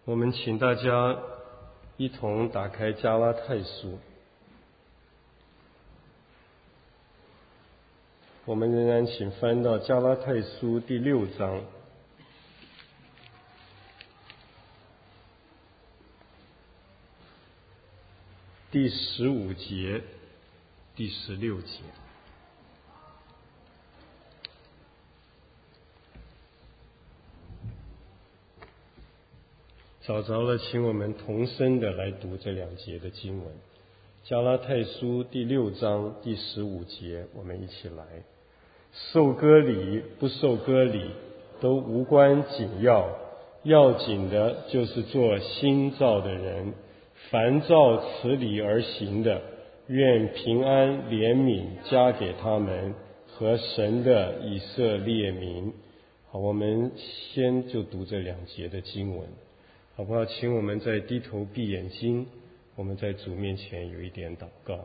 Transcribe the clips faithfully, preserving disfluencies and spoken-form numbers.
我们请大家一同打开加拉太书，我们仍然请翻到加拉太书第六章第十五节、第十六节。找着了，请我们同声的来读这两节的经文。加拉太书第六章第十五节，我们一起来。受割礼不受割礼都无关紧要，要紧的就是做新造的人。凡照此理而行的，愿平安怜悯加给他们和神的以色列民。好，我们先就读这两节的经文，好不好？请我们在低头闭眼睛，我们在主面前有一点祷告。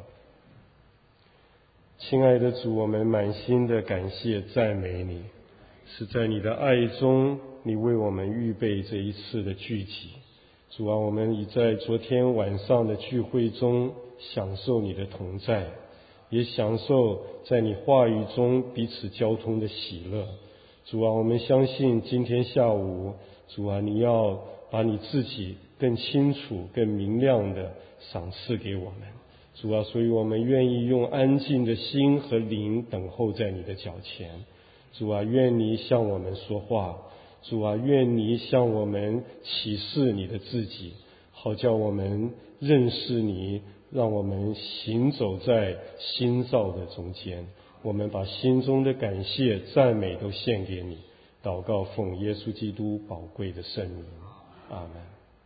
亲爱的主，我们满心的感谢赞美你，是在你的爱中，你为我们预备这一次的聚集。主啊，我们已在昨天晚上的聚会中享受你的同在，也享受在你话语中彼此交通的喜乐。主啊，我们相信今天下午，主啊，你要把你自己更清楚、更明亮的赏赐给我们。主啊，所以我们愿意用安静的心和灵等候在你的脚前。主啊，愿你向我们说话。主啊，愿你向我们启示你的自己，好叫我们认识你，让我们行走在新造的中间。我们把心中的感谢、赞美都献给你，祷告奉耶稣基督宝贵的圣名，阿门。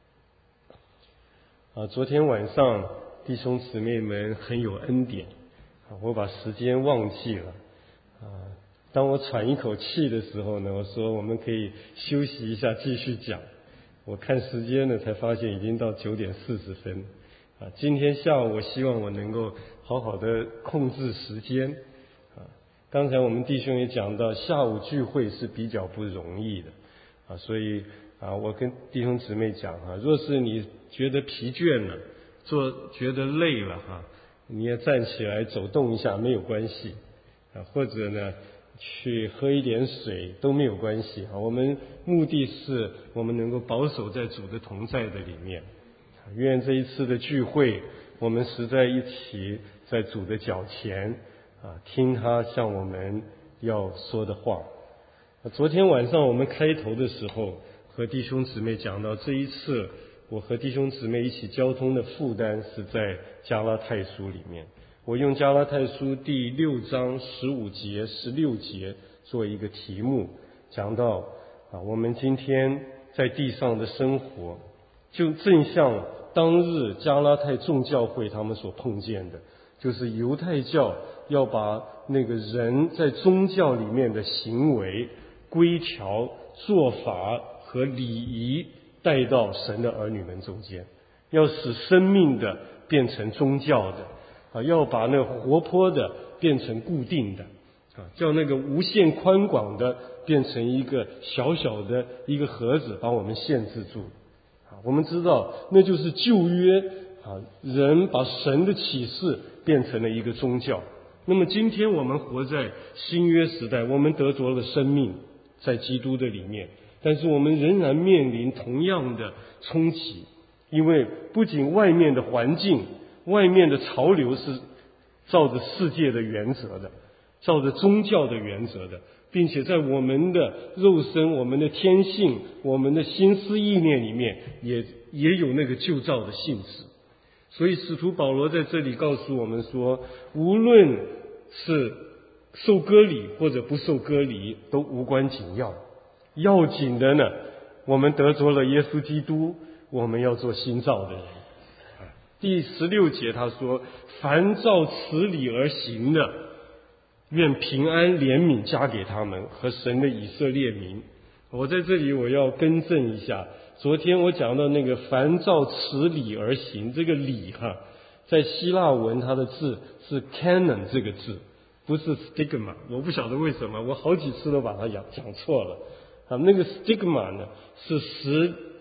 啊，昨天晚上弟兄姊妹们很有恩典，啊，我把时间忘记了。啊，当我喘一口气的时候呢，我说我们可以休息一下，继续讲。我看时间呢，才发现已经到九点四十分。啊，今天下午我希望我能够好好的控制时间。啊，刚才我们弟兄也讲到，下午聚会是比较不容易的。啊，所以啊，我跟弟兄姊妹讲啊，若是你觉得疲倦了，做觉得累了哈，你也站起来走动一下没有关系。啊，或者呢，去喝一点水都没有关系啊。我们目的是我们能够保守在主的同在的里面。愿这一次的聚会，我们实在一起在主的脚前啊，听他向我们要说的话。昨天晚上我们开头的时候，和弟兄姊妹讲到，这一次我和弟兄姊妹一起交通的负担是在加拉太书里面。我用加拉太书第六章十五节、十六节做一个题目，讲到啊，我们今天在地上的生活，就正像当日加拉太众教会他们所碰见的，就是犹太教要把那个人在宗教里面的行为、规条、做法和礼仪带到神的儿女们中间，要使生命的变成宗教的。啊，要把那活泼的变成固定的，啊，叫那个无限宽广的变成一个小小的一个盒子，把我们限制住。啊，我们知道那就是旧约啊，人把神的启示变成了一个宗教。那么今天我们活在新约时代，我们得着了生命在基督的里面，但是我们仍然面临同样的冲击，因为不仅外面的环境、外面的潮流是照着世界的原则的，照着宗教的原则的，并且在我们的肉身、我们的天性、我们的心思意念里面也也有那个旧造的性质。所以使徒保罗在这里告诉我们说，无论是受割礼或者不受割礼都无关紧要，要紧的呢，我们得着了耶稣基督，我们要做新造的人。第十六节他说，凡照此理而行的，愿平安怜悯加给他们和神的以色列民。我在这里我要更正一下，昨天我讲到那个凡照此理而行，这个理哈，在希腊文它的字是 canon 这个字，不是 stigma。 我不晓得为什么，我好几次都把它讲讲错了啊。那个 stigma 呢，是十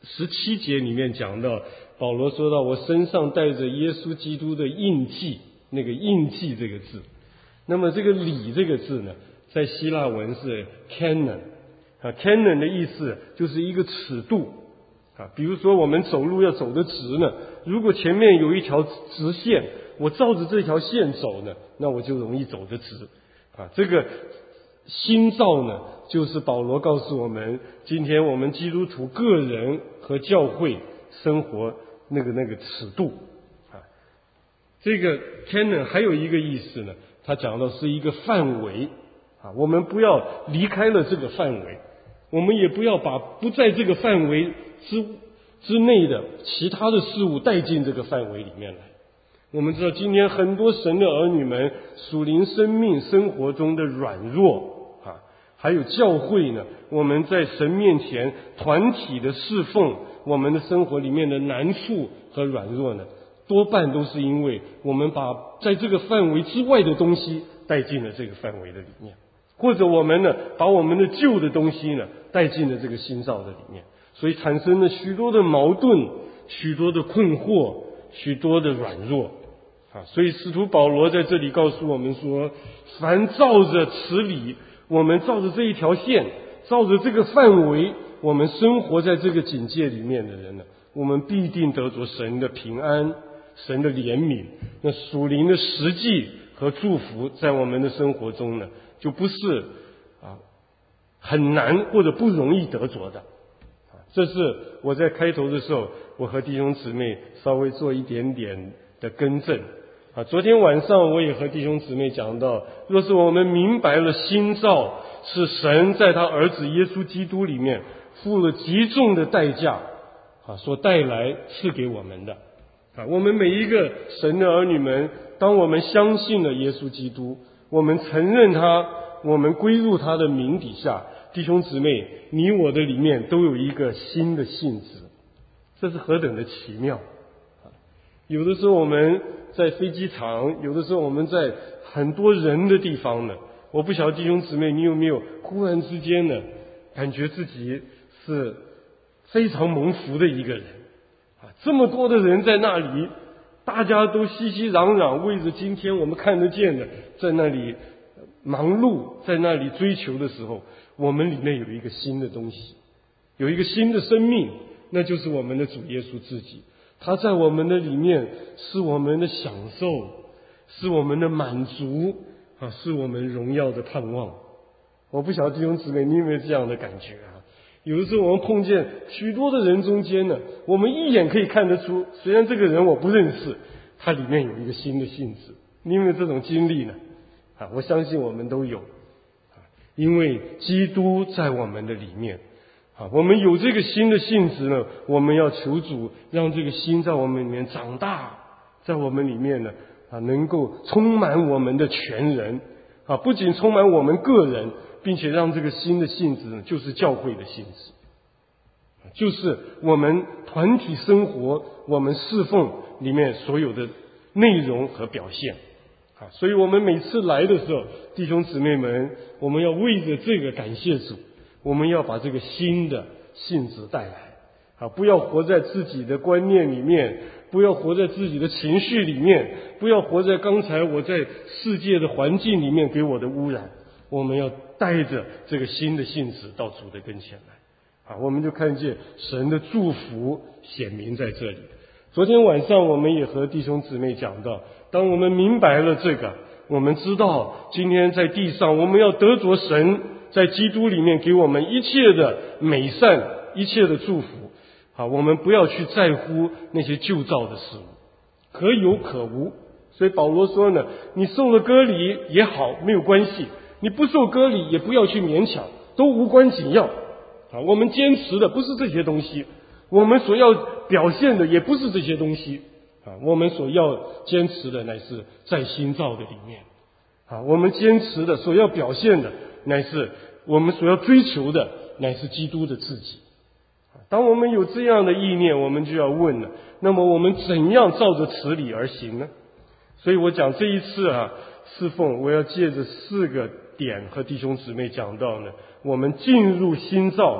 十七节里面讲到，保罗说到我身上带着耶稣基督的印记，那个印记这个字，那么这个礼这个字呢，在希腊文是 canon 啊 canon 的意思就是一个尺度啊，比如说我们走路要走得直呢，如果前面有一条直线，我照着这条线走呢，那我就容易走得直啊。这个新造呢，就是保罗告诉我们，今天我们基督徒个人和教会生活那个那个尺度啊。这个 canon 还有一个意思呢，他讲到是一个范围啊，我们不要离开了这个范围，我们也不要把不在这个范围之之内的其他的事物带进这个范围里面来。我们知道今天很多神的儿女们属灵生命生活中的软弱啊，还有教会呢，我们在神面前团体的侍奉，我们的生活里面的难处和软弱呢，多半都是因为我们把在这个范围之外的东西带进了这个范围的里面，或者我们呢把我们的旧的东西呢带进了这个新造的里面，所以产生了许多的矛盾，许多的困惑，许多的软弱啊。所以使徒保罗在这里告诉我们说，凡照着此理，我们照着这一条线，照着这个范围，我们生活在这个境界里面的人呢，我们必定得着神的平安，神的怜悯，那属灵的实际和祝福在我们的生活中呢，就不是啊很难或者不容易得着的。这是我在开头的时候，我和弟兄姊妹稍微做一点点的更正啊。昨天晚上我也和弟兄姊妹讲到，若是我们明白了新造是神在他儿子耶稣基督里面付了极重的代价啊所带来赐给我们的啊，我们每一个神的儿女们，当我们相信了耶稣基督，我们承认他，我们归入他的名底下，弟兄姊妹，你我的里面都有一个新的性质，这是何等的奇妙啊！有的时候我们在飞机场，有的时候我们在很多人的地方呢，我不晓得弟兄姊妹你有没有忽然之间呢，感觉自己是非常蒙福的一个人啊！这么多的人在那里，大家都熙熙攘攘，为着今天我们看得见的，在那里忙碌，在那里追求的时候，我们里面有一个新的东西，有一个新的生命，那就是我们的主耶稣自己。他在我们的里面是我们的享受，是我们的满足啊，是我们荣耀的盼望。我不晓得弟兄姊妹你有没有这样的感觉啊？有的时候我们碰见许多的人中间呢，我们一眼可以看得出，虽然这个人我不认识，他里面有一个新的性质。你有没有这种经历呢？啊，我相信我们都有啊，因为基督在我们的里面啊，我们有这个新的性质呢，我们要求主让这个心在我们里面长大，在我们里面呢啊，能够充满我们的全人啊，不仅充满我们个人，并且让这个新的性质呢，就是教会的性质，就是我们团体生活，我们侍奉里面所有的内容和表现啊。所以我们每次来的时候，弟兄姊妹们，我们要为着这个感谢主，我们要把这个新的性质带来啊，不要活在自己的观念里面，不要活在自己的情绪里面，不要活在刚才我在世界的环境里面给我的污染，我们要带着这个新的性质到主的跟前来啊，我们就看见神的祝福显明在这里。昨天晚上我们也和弟兄姊妹讲到，当我们明白了这个，我们知道今天在地上我们要得着神在基督里面给我们一切的美善，一切的祝福啊，我们不要去在乎那些旧造的事物，可有可无。所以保罗说呢，你受了割礼也好，没有关系，你不受割礼也不要去勉强，都无关紧要啊。我们坚持的不是这些东西，我们所要表现的也不是这些东西啊，我们所要坚持的乃是在新造的里面啊，我们坚持的所要表现的乃是我们所要追求的乃是基督的自己。当我们有这样的意念，我们就要问了，那么我们怎样照着此理而行呢？所以我讲这一次啊侍奉，我要借着四个点和弟兄姊妹讲到呢，我们进入新造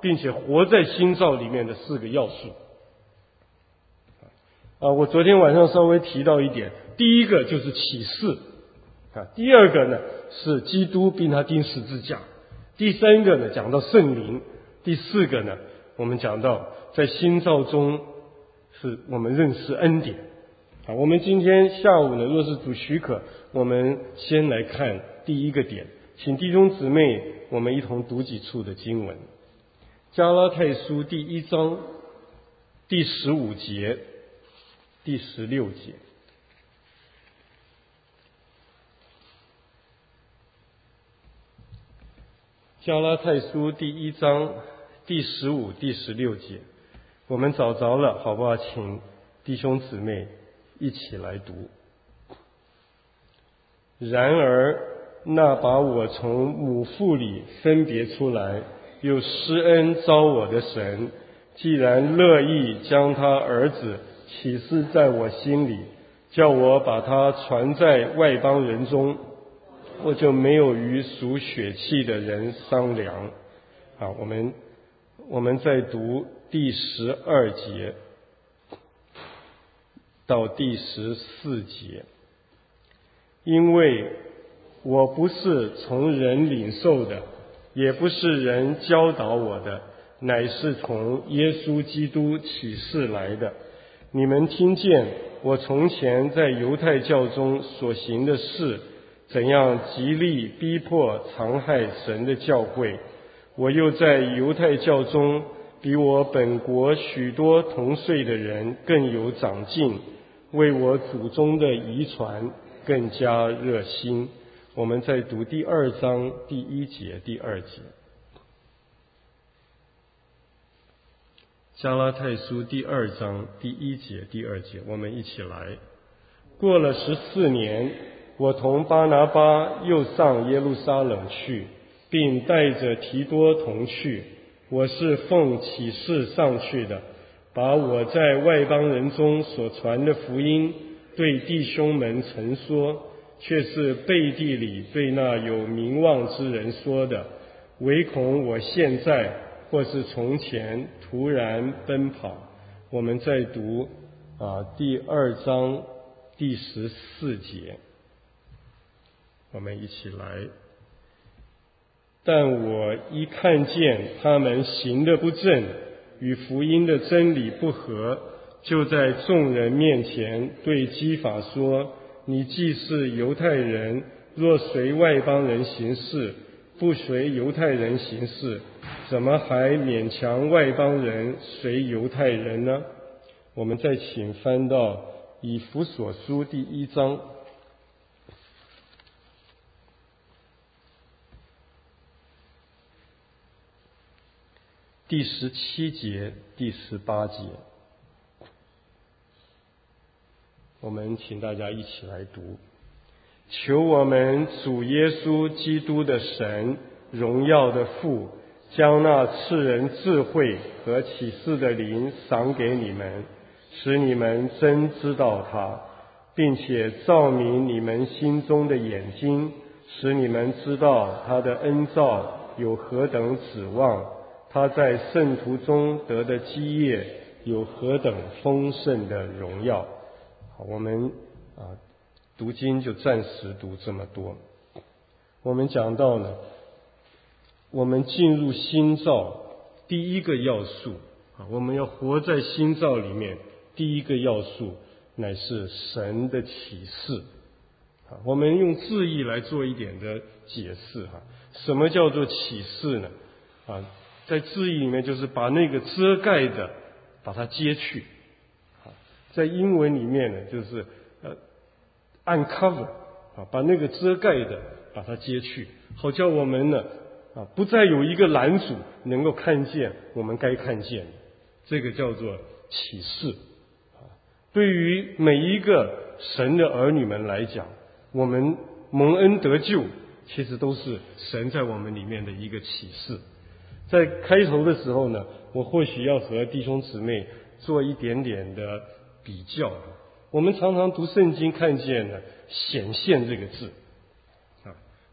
并且活在新造里面的四个要素。啊，我昨天晚上稍微提到一点，第一个就是启示，啊，第二个呢是基督并他钉十字架，第三个呢讲到圣灵，第四个呢我们讲到在新造中是我们认识恩典。啊，我们今天下午呢，若是主许可，我们先来看第一个点，请弟兄姊妹我们一同读几处的经文。加拉太书第一章第十五节第十六节。加拉太书第一章第十五第十六节，我们找着了好不好？请弟兄姊妹一起来读。然而那把我从母腹里分别出来又施恩召我的神，既然乐意将他儿子启示在我心里，叫我把他传在外邦人中，我就没有与属血气的人商量。好，我们我们再读第十二节到第十四节。因为我不是从人领受的，也不是人教导我的，乃是从耶稣基督启示来的。你们听见我从前在犹太教中所行的事，怎样极力逼迫残害神的教会，我又在犹太教中比我本国许多同岁的人更有长进，为我祖宗的遗传更加热心。我们再读第二章第一节第二节。加拉太书第二章第一节第二节，我们一起来。过了十四年，我同巴拿巴又上耶路撒冷去，并带着提多同去。我是奉启示上去的，把我在外邦人中所传的福音对弟兄们陈说，却是背地里对那有名望之人说的，唯恐我现在或是从前突然奔跑。我们再读啊第二章第十四节，我们一起来。但我一看见他们行的不正，与福音的真理不合，就在众人面前对基法说，你既是犹太人，若随外邦人行事，不随犹太人行事，怎么还勉强外邦人随犹太人呢？我们再请翻到以弗所书第一章第十七节第十八节，我们请大家一起来读。求我们主耶稣基督的神，荣耀的父，将那赐人智慧和启示的灵赏给你们，使你们真知道他，并且照明你们心中的眼睛，使你们知道他的恩召有何等指望，他在圣徒中得的基业有何等丰盛的荣耀。好，我们啊读经就暂时读这么多。我们讲到呢，我们进入新造第一个要素啊，我们要活在新造里面，第一个要素乃是神的启示啊。我们用字义来做一点的解释哈，什么叫做启示呢？啊，在字义里面就是把那个遮盖的把它揭去啊，在英文里面呢就是呃uncover 啊，把那个遮盖的把它揭去，好叫我们呢啊不再有一个拦阻能够看见我们该看见的，这个叫做启示啊。对于每一个神的儿女们来讲，我们蒙恩得救其实都是神在我们里面的一个启示。在开头的时候呢，我或许要和弟兄姊妹做一点点的比较。我们常常读圣经看见呢显现这个字啊，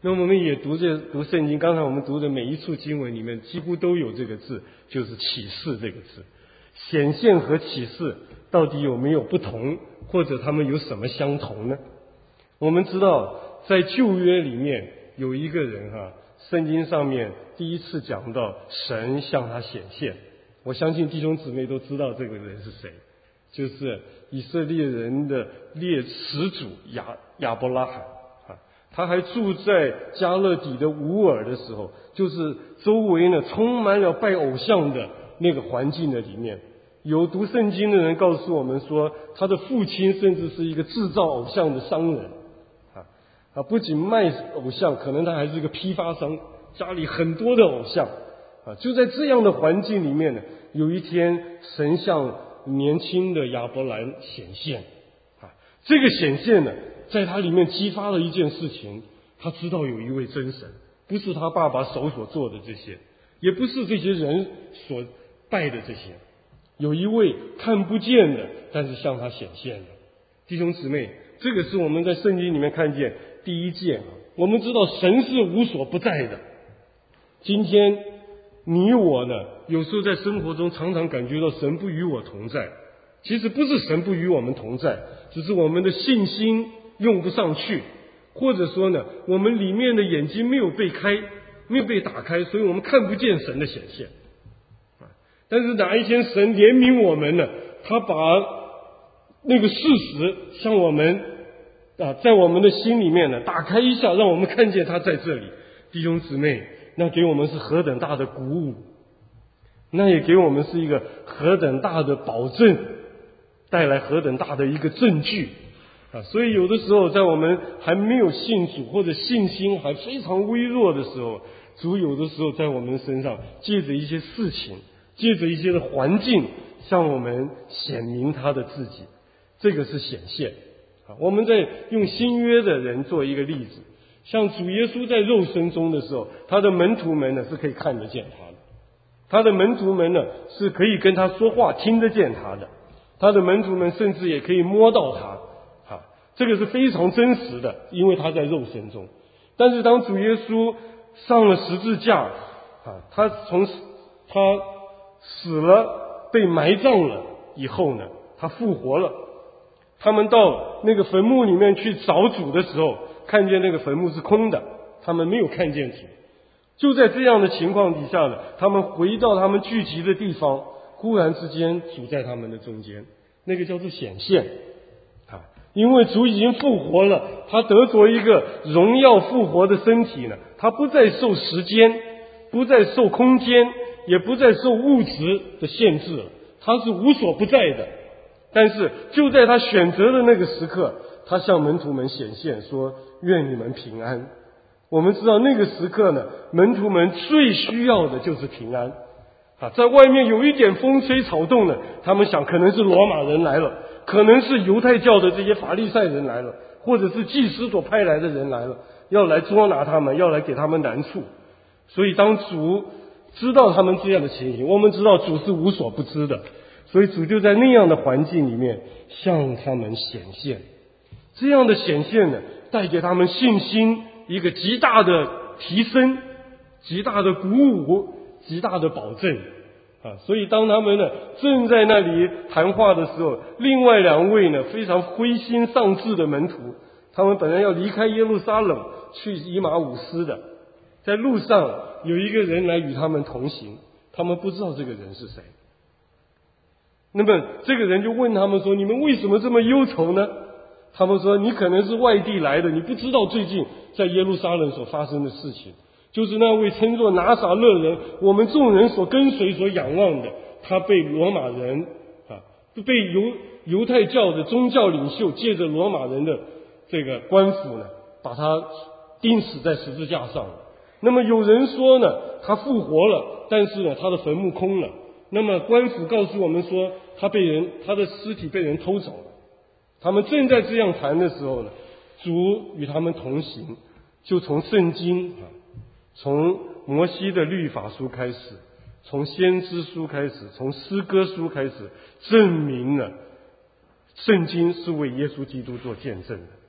那我们也读这读圣经，刚才我们读的每一处经文里面几乎都有这个字，就是启示这个字。显现和启示到底有没有不同，或者他们有什么相同呢？我们知道在旧约里面有一个人哈、啊，圣经上面第一次讲到神向他显现，我相信弟兄姊妹都知道这个人是谁，就是以色列人的列始祖亚亚伯拉罕啊。他还住在加勒底的乌尔的时候，就是周围呢充满了拜偶像的那个环境的里面。有读圣经的人告诉我们说，他的父亲甚至是一个制造偶像的商人啊啊，不仅卖偶像，可能他还是一个批发商，家里很多的偶像啊。就在这样的环境里面呢，有一天神向年轻的亚伯兰显现啊，这个显现呢，在他里面激发了一件事情，他知道有一位真神，不是他爸爸手所做的这些，也不是这些人所拜的这些，有一位看不见的，但是向他显现的。弟兄姊妹，这个是我们在圣经里面看见第一件啊。我们知道神是无所不在的。今天你我呢，有时候在生活中常常感觉到神不与我同在，其实不是神不与我们同在，只是我们的信心用不上去，或者说呢，我们里面的眼睛没有被开，没有被打开，所以我们看不见神的显现。但是哪一天神怜悯我们呢？他把那个事实向我们啊，在我们的心里面呢打开一下，让我们看见他在这里。弟兄姊妹，那给我们是何等大的鼓舞，那也给我们是一个何等大的保证，带来何等大的一个证据啊！所以有的时候在我们还没有信主，或者信心还非常微弱的时候，主有的时候在我们身上借着一些事情，借着一些的环境，向我们显明他的自己，这个是显现啊。我们在用新约的人做一个例子，像主耶稣在肉身中的时候，他的门徒们呢是可以看得见他的，他的门徒们呢是可以跟他说话，听得见他的，他的门徒们甚至也可以摸到他啊，这个是非常真实的，因为他在肉身中。但是当主耶稣上了十字架啊，他从他死了，被埋葬了以后呢，他复活了。他们到那个坟墓里面去找主的时候，看见那个坟墓是空的，他们没有看见主。就在这样的情况底下呢，他们回到他们聚集的地方，忽然之间主在他们的中间，那个叫做显现啊。因为主已经复活了，他得着一个荣耀复活的身体呢，他不再受时间，不再受空间，也不再受物质的限制了，他是无所不在的。但是就在他选择的那个时刻，他向门徒们显现说，愿你们平安。我们知道那个时刻呢，门徒们最需要的就是平安啊。在外面有一点风吹草动呢，他们想可能是罗马人来了，可能是犹太教的这些法利赛人来了，或者是祭司所派来的人来了，要来捉拿他们，要来给他们难处。所以当主知道他们这样的情形，我们知道主是无所不知的，所以主就在那样的环境里面向他们显现。这样的显现呢，带给他们信心一个极大的提升，极大的鼓舞，极大的保证啊！所以当他们呢正在那里谈话的时候，另外两位呢非常灰心丧志的门徒，他们本来要离开耶路撒冷去以马忤斯的，在路上有一个人来与他们同行，他们不知道这个人是谁。那么这个人就问他们说，你们为什么这么忧愁呢？他们说，你可能是外地来的，你不知道最近在耶路撒冷所发生的事情，就是那位称作拿撒勒人，我们众人所跟随所仰望的，他被罗马人啊，被犹犹太教的宗教领袖借着罗马人的这个官府呢，把他钉死在十字架上了。那么有人说呢，他复活了，但是呢，他的坟墓空了。那么官府告诉我们说，他被人他的尸体被人偷走了。他们正在这样谈的时候呢，主与他们同行，就从圣经啊，从摩西的律法书开始，从先知书开始，从诗歌书开始，证明了圣经是为耶稣基督做见证的。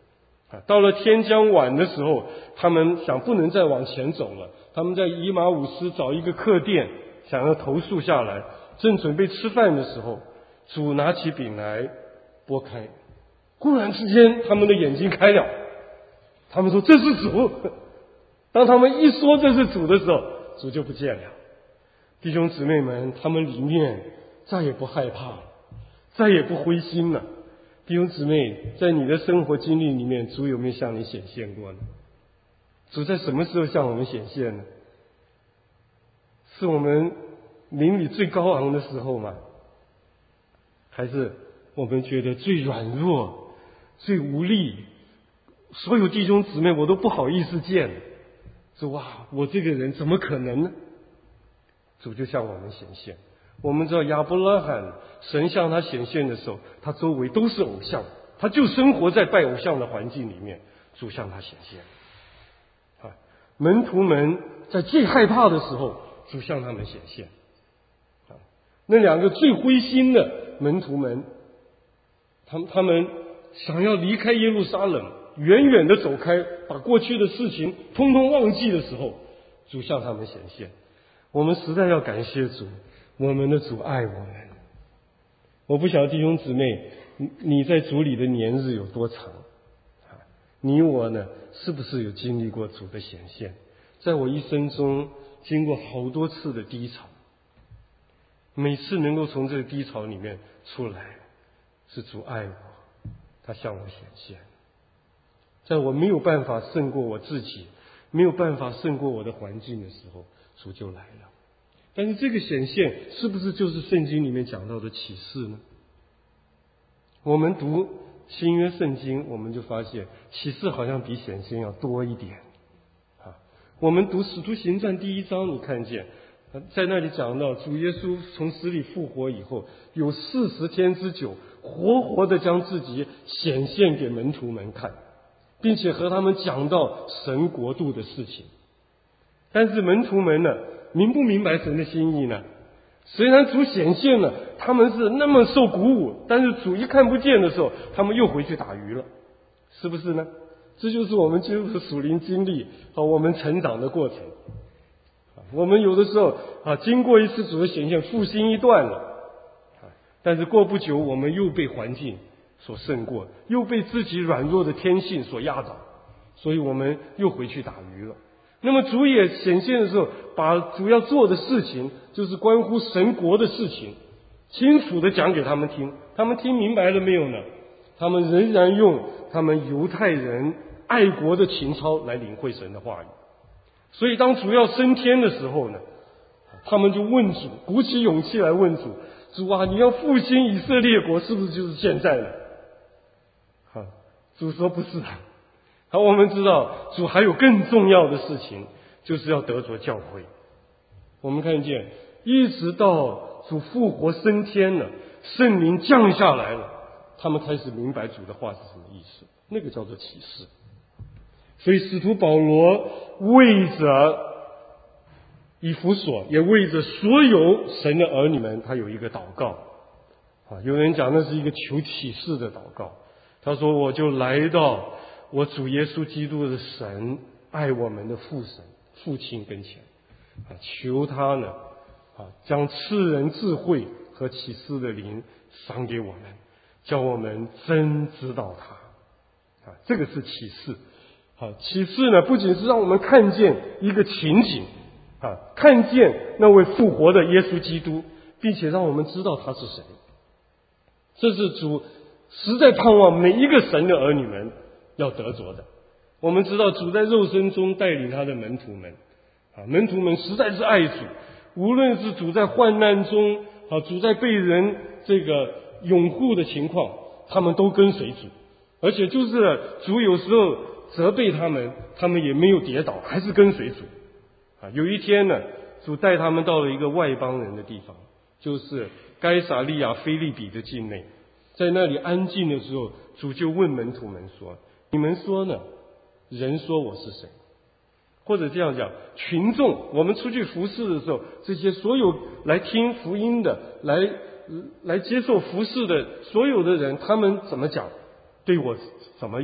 啊，到了天将晚的时候，他们想不能再往前走了，他们在以马忤斯找一个客店，想要投宿下来。正准备吃饭的时候，主拿起饼来拨开，忽然之间他们的眼睛开了，他们说这是主。当他们一说这是主的时候，主就不见了。弟兄姊妹们，他们里面再也不害怕了，再也不灰心了。弟兄姊妹，在你的生活经历里面，主有没有向你显现过呢？主在什么时候向我们显现呢？是我们灵里最高昂的时候吗？还是我们觉得最软弱、最无力，所有弟兄姊妹我都不好意思见，说哇，我这个人怎么可能呢？主就向我们显现。我们知道亚伯拉罕，神向他显现的时候，他周围都是偶像，他就生活在拜偶像的环境里面，主向他显现。啊，门徒们在最害怕的时候，主向他们显现。啊，那两个最灰心的门徒们，他们他们想要离开耶路撒冷，远远的走开，把过去的事情通通忘记的时候，主向他们显现。我们实在要感谢主，我们的主爱我们。我不晓得弟兄姊妹，你在主里的年日有多长？你我呢，是不是有经历过主的显现？在我一生中，经过好多次的低潮，每次能够从这个低潮里面出来，是主爱我，他向我显现。在我没有办法胜过我自己，没有办法胜过我的环境的时候，主就来了。但是这个显现是不是就是圣经里面讲到的启示呢？我们读新约圣经，我们就发现启示好像比显现要多一点啊。我们读使徒行传第一章，你看见在那里讲到主耶稣从死里复活以后，有四十天之久，活活的将自己显现给门徒们看，并且和他们讲到神国度的事情。但是门徒们呢，明不明白神的心意呢？虽然主显现了，他们是那么受鼓舞，但是主一看不见的时候，他们又回去打鱼了，是不是呢？这就是我们基督徒属灵经历和我们成长的过程。我们有的时候啊，经过一次主的显现，复兴一段了，但是过不久，我们又被环境所胜过，又被自己软弱的天性所压倒，所以我们又回去打鱼了。那么主也显现的时候，把主要做的事情，就是关乎神国的事情，清楚的讲给他们听。他们听明白了没有呢？他们仍然用他们犹太人爱国的情操来领会神的话语。所以当主要升天的时候呢，他们就问主，鼓起勇气来问主：主啊，你要复兴以色列国，是不是就是现在呢？啊，主说不是的。好，我们知道主还有更重要的事情，就是要得着教会。我们看见一直到主复活升天了，圣灵降下来了，他们开始明白主的话是什么意思，那个叫做启示。所以使徒保罗为着以弗所，也为着所有神的儿女们，他有一个祷告啊。有人讲那是一个求启示的祷告，他说我就来到我主耶稣基督的神爱我们的父神父亲跟前啊，求他呢啊将赐人智慧和启示的灵赏给我们，叫我们真知道他啊。这个是启示啊。启示呢不仅是让我们看见一个情景啊，看见那位复活的耶稣基督，并且让我们知道他是谁。这是主实在盼望每一个神的儿女们要得着的。我们知道主在肉身中带领他的门徒们啊，门徒们实在是爱主，无论是主在患难中啊，主在被人这个拥护的情况，他们都跟随主，而且就是主有时候责备他们，他们也没有跌倒，还是跟随主啊。有一天呢，主带他们到了一个外邦人的地方，就是该撒利亚腓立比的境内，在那里安静的时候，主就问门徒们说：你们说呢？人说我是谁？或者这样讲，群众，我们出去服侍的时候，这些所有来听福音的，来来接受服侍的所有的人，他们怎么讲？对我怎么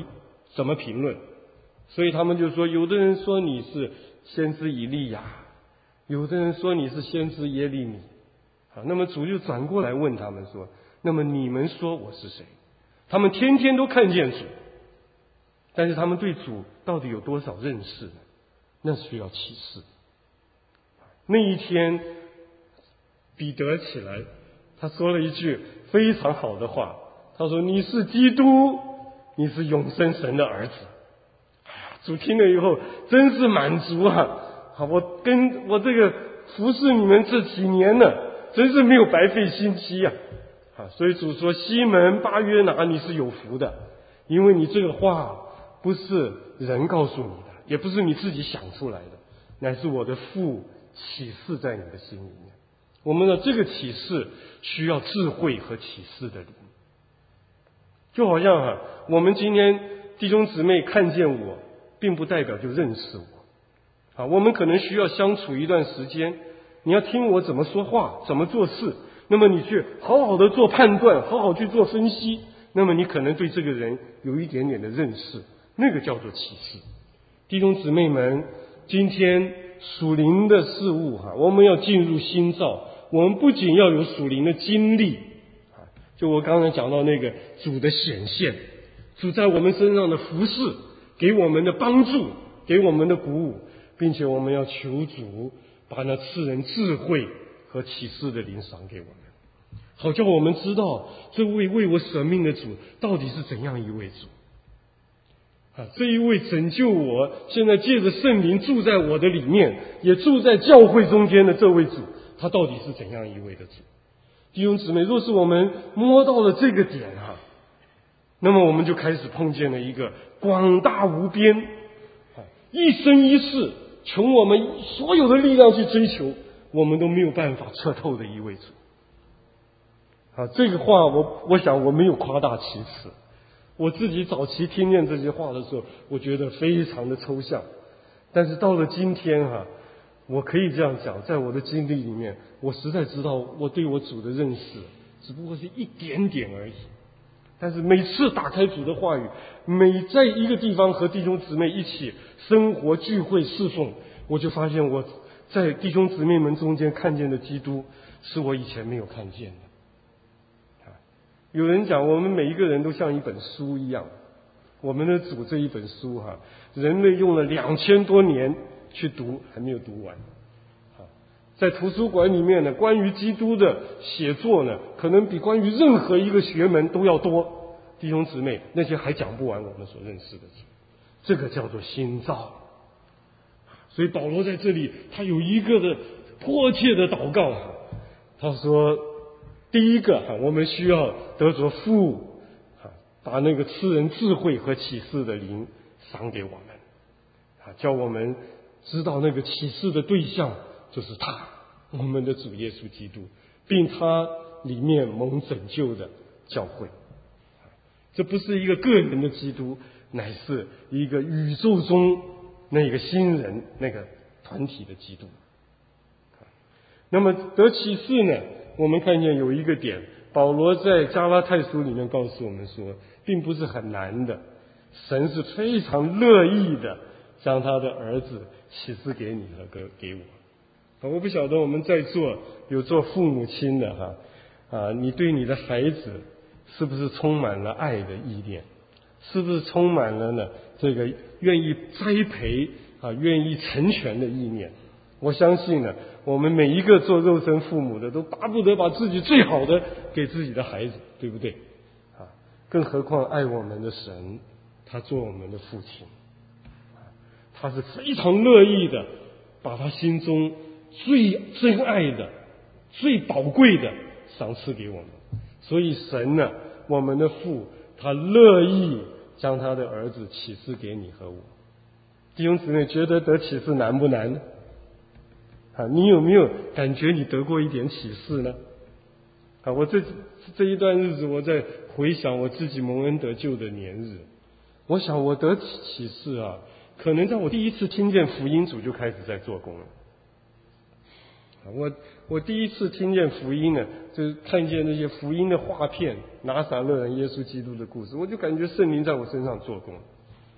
怎么评论。所以他们就说，有的人说你是先知以利亚，有的人说你是先知耶利米。好，那么主就转过来问他们说，那么你们说我是谁？他们天天都看见主，但是他们对主到底有多少认识呢？那需要启示。那一天彼得起来，他说了一句非常好的话，他说，你是基督，你是永生神的儿子。主听了以后真是满足啊！好，我跟我这个服侍你们这几年呢，真是没有白费心机啊！啊，所以主说，西门巴约拿，你是有福的，因为你这个话不是人告诉你的，也不是你自己想出来的，乃是我的父启示在你的心里面。我们的这个启示需要智慧和启示的灵，就好像啊，我们今天弟兄姊妹看见我，并不代表就认识我啊，我们可能需要相处一段时间，你要听我怎么说话，怎么做事，那么你去好好的做判断，好好去做分析，那么你可能对这个人有一点点的认识，那个叫做启示。弟兄姊妹们，今天属灵的事物哈，我们要进入新造，我们不仅要有属灵的经历啊，就我刚才讲到那个主的显现，主在我们身上的服事，给我们的帮助，给我们的鼓舞，并且我们要求主把那赐人智慧和启示的灵赏给我们，好叫我们知道这位为我舍命的主到底是怎样一位主啊！这一位拯救我，现在借着圣灵住在我的里面，也住在教会中间的这位主，他到底是怎样一位的主？弟兄姊妹，若是我们摸到了这个点啊，那么我们就开始碰见了一个广大无边啊，一生一世穷我们所有的力量去追求，我们都没有办法彻透的一位主啊！这个话我我想我没有夸大其词，我自己早期听见这些话的时候，我觉得非常的抽象，但是到了今天哈、啊，我可以这样讲，在我的经历里面，我实在知道我对我主的认识只不过是一点点而已。但是每次打开主的话语，每在一个地方和弟兄姊妹一起生活聚会侍奉，我就发现我在弟兄姊妹们中间看见的基督是我以前没有看见的。有人讲我们每一个人都像一本书一样，我们的主这一本书哈，人类用了两千多年去读，还没有读完。在图书馆里面呢，关于基督的写作呢，可能比关于任何一个学门都要多。弟兄姊妹，那些还讲不完我们所认识的主，这个叫做新造。所以保罗在这里，他有一个的迫切的祷告，他说：第一个，我们需要得着父把那个赐人智慧和启示的灵赏给我们，叫我们知道那个启示的对象就是他，我们的主耶稣基督，并他里面蒙拯救的教会。这不是一个个人的基督，乃是一个宇宙中那个新人，那个团体的基督。那么得启示呢，我们看见有一个点，保罗在加拉太书里面告诉我们说，并不是很难的，神是非常乐意的将他的儿子启示给你和给给我。我不晓得我们在座有做父母亲的哈啊，你对你的孩子是不是充满了爱的意念？是不是充满了呢这个愿意栽培啊、愿意成全的意念？我相信呢，我们每一个做肉身父母的都巴不得把自己最好的给自己的孩子，对不对？啊，更何况爱我们的神，他做我们的父亲，他是非常乐意的把他心中最珍爱的、最宝贵的赏赐给我们。所以神呢，我们的父，他乐意将他的儿子启示给你和我。弟兄姊妹，觉得得启示难不难呢？啊，你有没有感觉你得过一点启示呢？啊，我这这一段日子，我在回想我自己蒙恩得救的年日，我想我得启示啊，可能在我第一次听见福音主就开始在做工了。我我第一次听见福音呢，就是看见那些福音的画片，拿撒勒人耶稣基督的故事，我就感觉圣灵在我身上做工。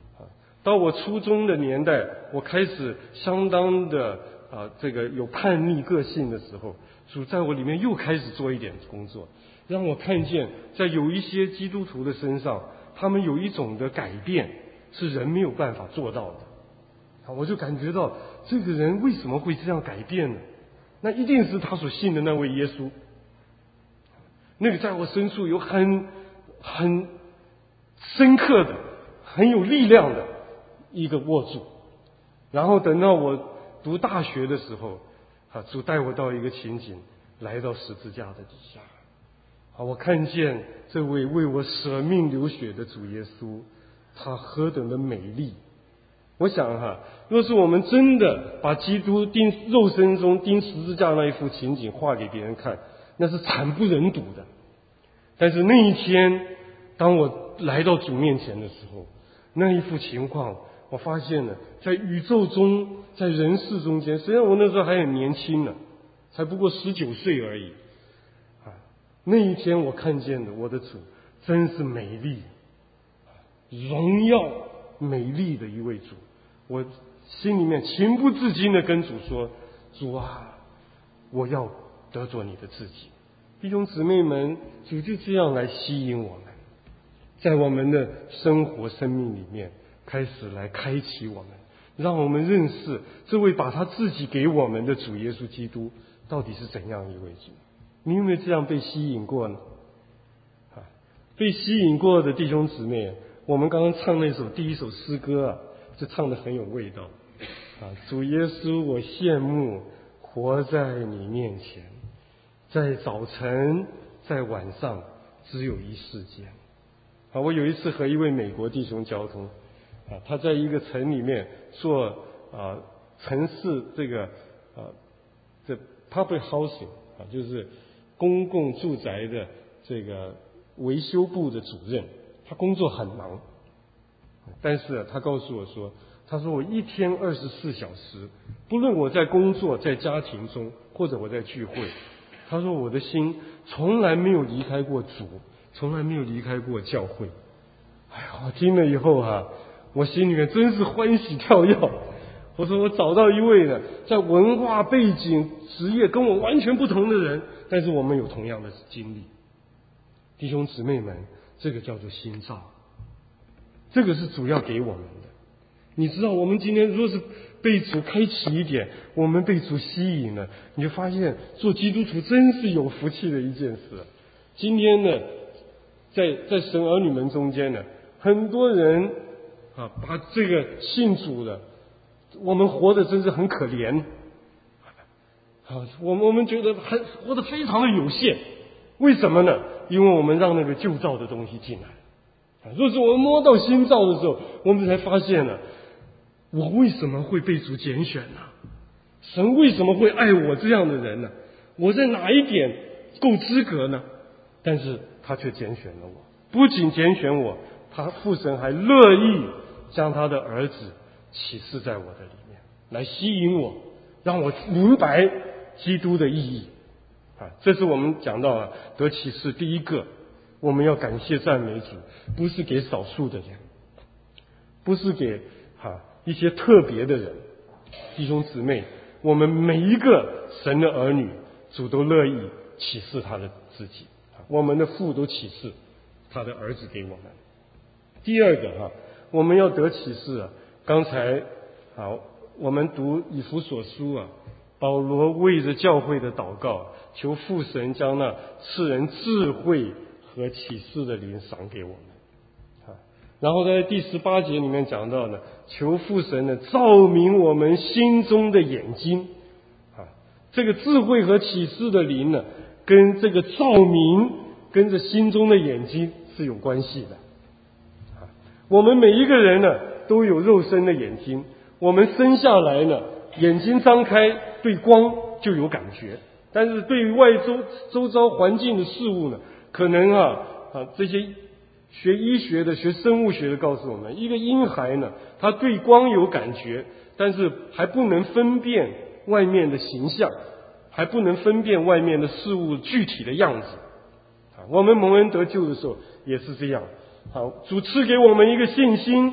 到我初中的年代，我开始相当的啊这个有叛逆个性的时候，主在我里面又开始做一点工作，让我看见在有一些基督徒的身上，他们有一种的改变是人没有办法做到的。啊，我就感觉到这个人为什么会这样改变呢？那一定是他所信的那位耶稣。那个在我深处有很很深刻的、很有力量的一个握住。然后等到我读大学的时候，啊，主带我到一个情景，来到十字架的底下。啊，我看见这位为我舍命流血的主耶稣，他何等的美丽！我想哈，若是我们真的把基督钉肉身中钉十字架那一幅情景画给别人看，那是惨不忍睹的。但是那一天，当我来到主面前的时候，那一幅情况，我发现了，在宇宙中，在人世中间，虽然我那时候还很年轻呢，才不过十九岁而已，啊，那一天我看见的我的主，真是美丽、荣耀、美丽的一位主。我心里面情不自禁地跟主说：“主啊，我要得着你的自己。”弟兄姊妹们，主就这样来吸引我们，在我们的生活生命里面开始来开启我们，让我们认识这位把他自己给我们的主耶稣基督到底是怎样一位主。你有没有这样被吸引过呢？啊，被吸引过的弟兄姊妹，我们刚刚唱那首第一首诗歌啊，就唱得很有味道啊！主耶稣，我羡慕活在你面前，在早晨，在晚上，只有一世间。啊，我有一次和一位美国弟兄交通，啊，他在一个城里面做啊城市这个啊这 public housing 啊，就是公共住宅的这个维修部的主任，他工作很忙。但是他告诉我说，他说我一天二十四小时，不论我在工作、在家庭中，或者我在聚会，他说我的心从来没有离开过主，从来没有离开过教会。哎呀，我听了以后啊，我心里面真是欢喜跳跃。我说我找到一位呢，在文化背景、职业跟我完全不同的人，但是我们有同样的经历。弟兄姊妹们，这个叫做心照。这个是主要给我们的。你知道，我们今天若是被主开启一点，我们被主吸引了，你就发现做基督徒真是有福气的一件事。今天呢，在在神儿女们中间呢，很多人啊，把这个信主的，我们活得真是很可怜。啊，我们我们觉得很活得非常的有限。为什么呢？因为我们让那个旧造的东西进来。若是我们摸到新造的时候，我们才发现了，我为什么会被主拣选呢？神为什么会爱我这样的人呢？我在哪一点够资格呢？但是他却拣选了我，不仅拣选我，他父神还乐意将他的儿子启示在我的里面，来吸引我，让我明白基督的意义。啊，这是我们讲到啊得启示第一个。我们要感谢赞美主，不是给少数的人，不是给哈一些特别的人，弟兄姊妹，我们每一个神的儿女，主都乐意启示他的自己，我们的父都启示他的儿子给我们。第二个哈，我们要得启示啊，刚才好，我们读以弗所书啊，保罗为着教会的祷告，求父神将那赐人智慧和启示的灵赏给我们啊。然后在第十八节里面讲到呢，求父神呢照明我们心中的眼睛啊。这个智慧和启示的灵呢，跟这个照明跟着心中的眼睛是有关系的啊。我们每一个人呢都有肉身的眼睛，我们生下来呢眼睛张开对光就有感觉，但是对于外周周遭环境的事物呢，可能啊啊这些学医学的、学生物学的告诉我们，一个婴孩呢，他对光有感觉，但是还不能分辨外面的形象，还不能分辨外面的事物具体的样子。啊，我们蒙恩得救的时候也是这样。好，主赐给我们一个信心，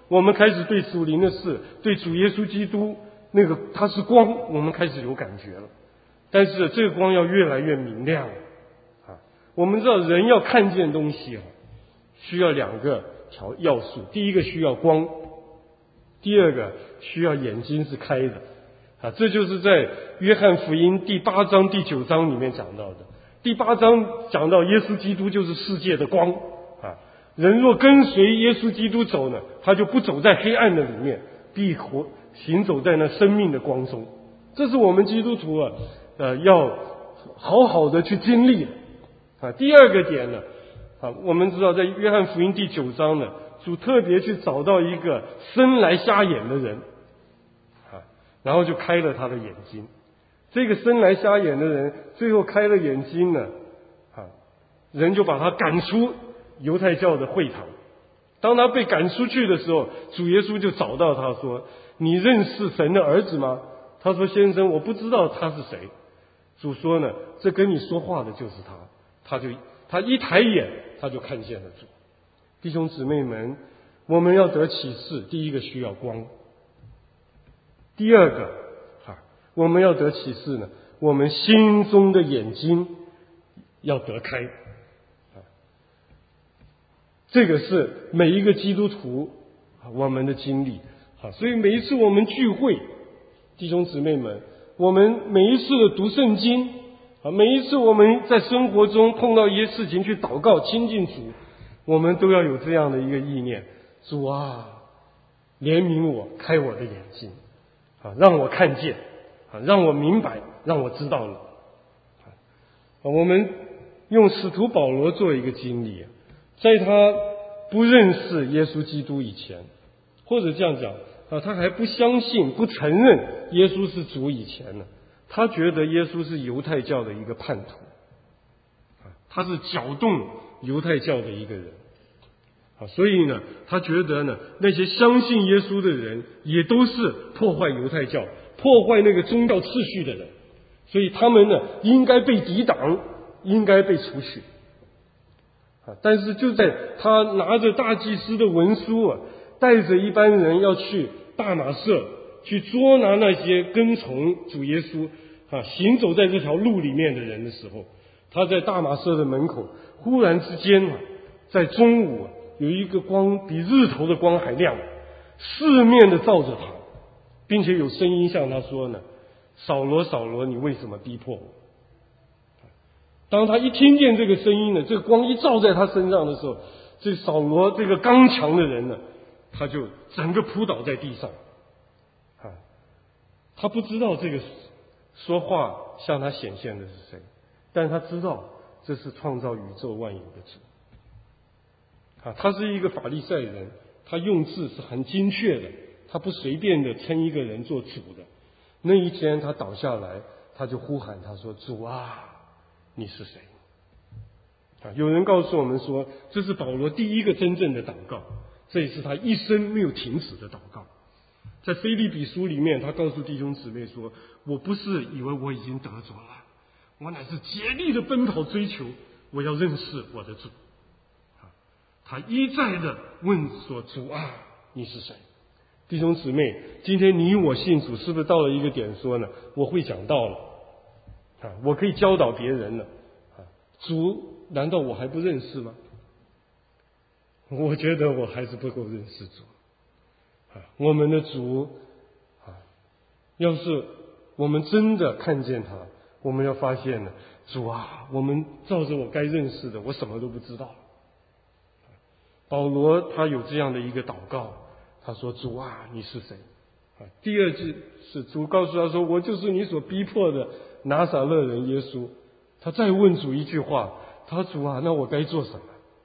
我们开始对属灵的事，对主耶稣基督那个他是光，我们开始有感觉了。但是这个光要越来越明亮啊！我们知道人要看见东西啊，需要两个条要素：第一个需要光，第二个需要眼睛是开的啊！这就是在约翰福音第八章、第九章里面讲到的。第八章讲到耶稣基督就是世界的光啊！人若跟随耶稣基督走呢，他就不走在黑暗的里面，必活行走在那生命的光中。这是我们基督徒啊，呃，要好好的去经历的啊。第二个点呢，啊，我们知道在约翰福音第九章呢，主特别去找到一个生来瞎眼的人啊，然后就开了他的眼睛。这个生来瞎眼的人最后开了眼睛呢，啊，人就把他赶出犹太教的会堂。当他被赶出去的时候，主耶稣就找到他说：“你认识神的儿子吗？”他说：“先生，我不知道他是谁。”主说呢：“这跟你说话的就是他。”他就他一抬眼，他就看见了主。弟兄姊妹们，我们要得启示，第一个需要光，第二个啊，我们要得启示呢，我们心中的眼睛要得开啊。这个是每一个基督徒啊我们的经历啊，所以每一次我们聚会，弟兄姊妹们，我们每一次的读圣经啊，每一次我们在生活中碰到一些事情去祷告亲近主，我们都要有这样的一个意念：主啊，怜悯我，开我的眼睛啊，让我看见啊，让我明白，让我知道了啊。我们用使徒保罗做一个经历，在他不认识耶稣基督以前，或者这样讲啊，他还不相信、不承认耶稣是主以前呢，他觉得耶稣是犹太教的一个叛徒啊，他是搅动犹太教的一个人啊，所以呢，他觉得呢，那些相信耶稣的人也都是破坏犹太教、破坏那个宗教秩序的人，所以他们呢应该被抵挡，应该被除去啊。但是就在他拿着大祭司的文书啊，带着一班人要去大马色去捉拿那些跟从主耶稣啊行走在这条路里面的人的时候，他在大马色的门口，忽然之间啊，在中午啊，有一个光比日头的光还亮，四面的照着他，并且有声音向他说呢：“扫罗，扫罗，你为什么逼迫我？”当他一听见这个声音呢，这个光一照在他身上的时候，这扫罗这个刚强的人呢，他就整个扑倒在地上啊！他不知道这个说话向他显现的是谁，但是他知道这是创造宇宙万有的主啊！他是一个法利赛人，他用字是很精确的，他不随便的称一个人做主的。那一天他倒下来，他就呼喊他说：“主啊，你是谁？”啊，有人告诉我们说，这是保罗第一个真正的祷告，这也是他一生没有停止的祷告。在腓立比书里面，他告诉弟兄姊妹说：“我不是以为我已经得着了，我乃是竭力的奔跑追求，我要认识我的主。”啊，他一再的问说：“主啊，你是谁？”弟兄姊妹，今天你我信主，是不是到了一个点说呢？我会讲道了啊，我可以教导别人了啊，主难道我还不认识吗？我觉得我还是不够认识主啊。我们的主啊，要是我们真的看见他，我们要发现呢，主啊，我们照着我该认识的，我什么都不知道。保罗他有这样的一个祷告，他说：“主啊，你是谁？”啊，第二句是主告诉他说：“我就是你所逼迫的拿撒勒人耶稣。”他再问主一句话，他说：“主啊，那我该做什么？”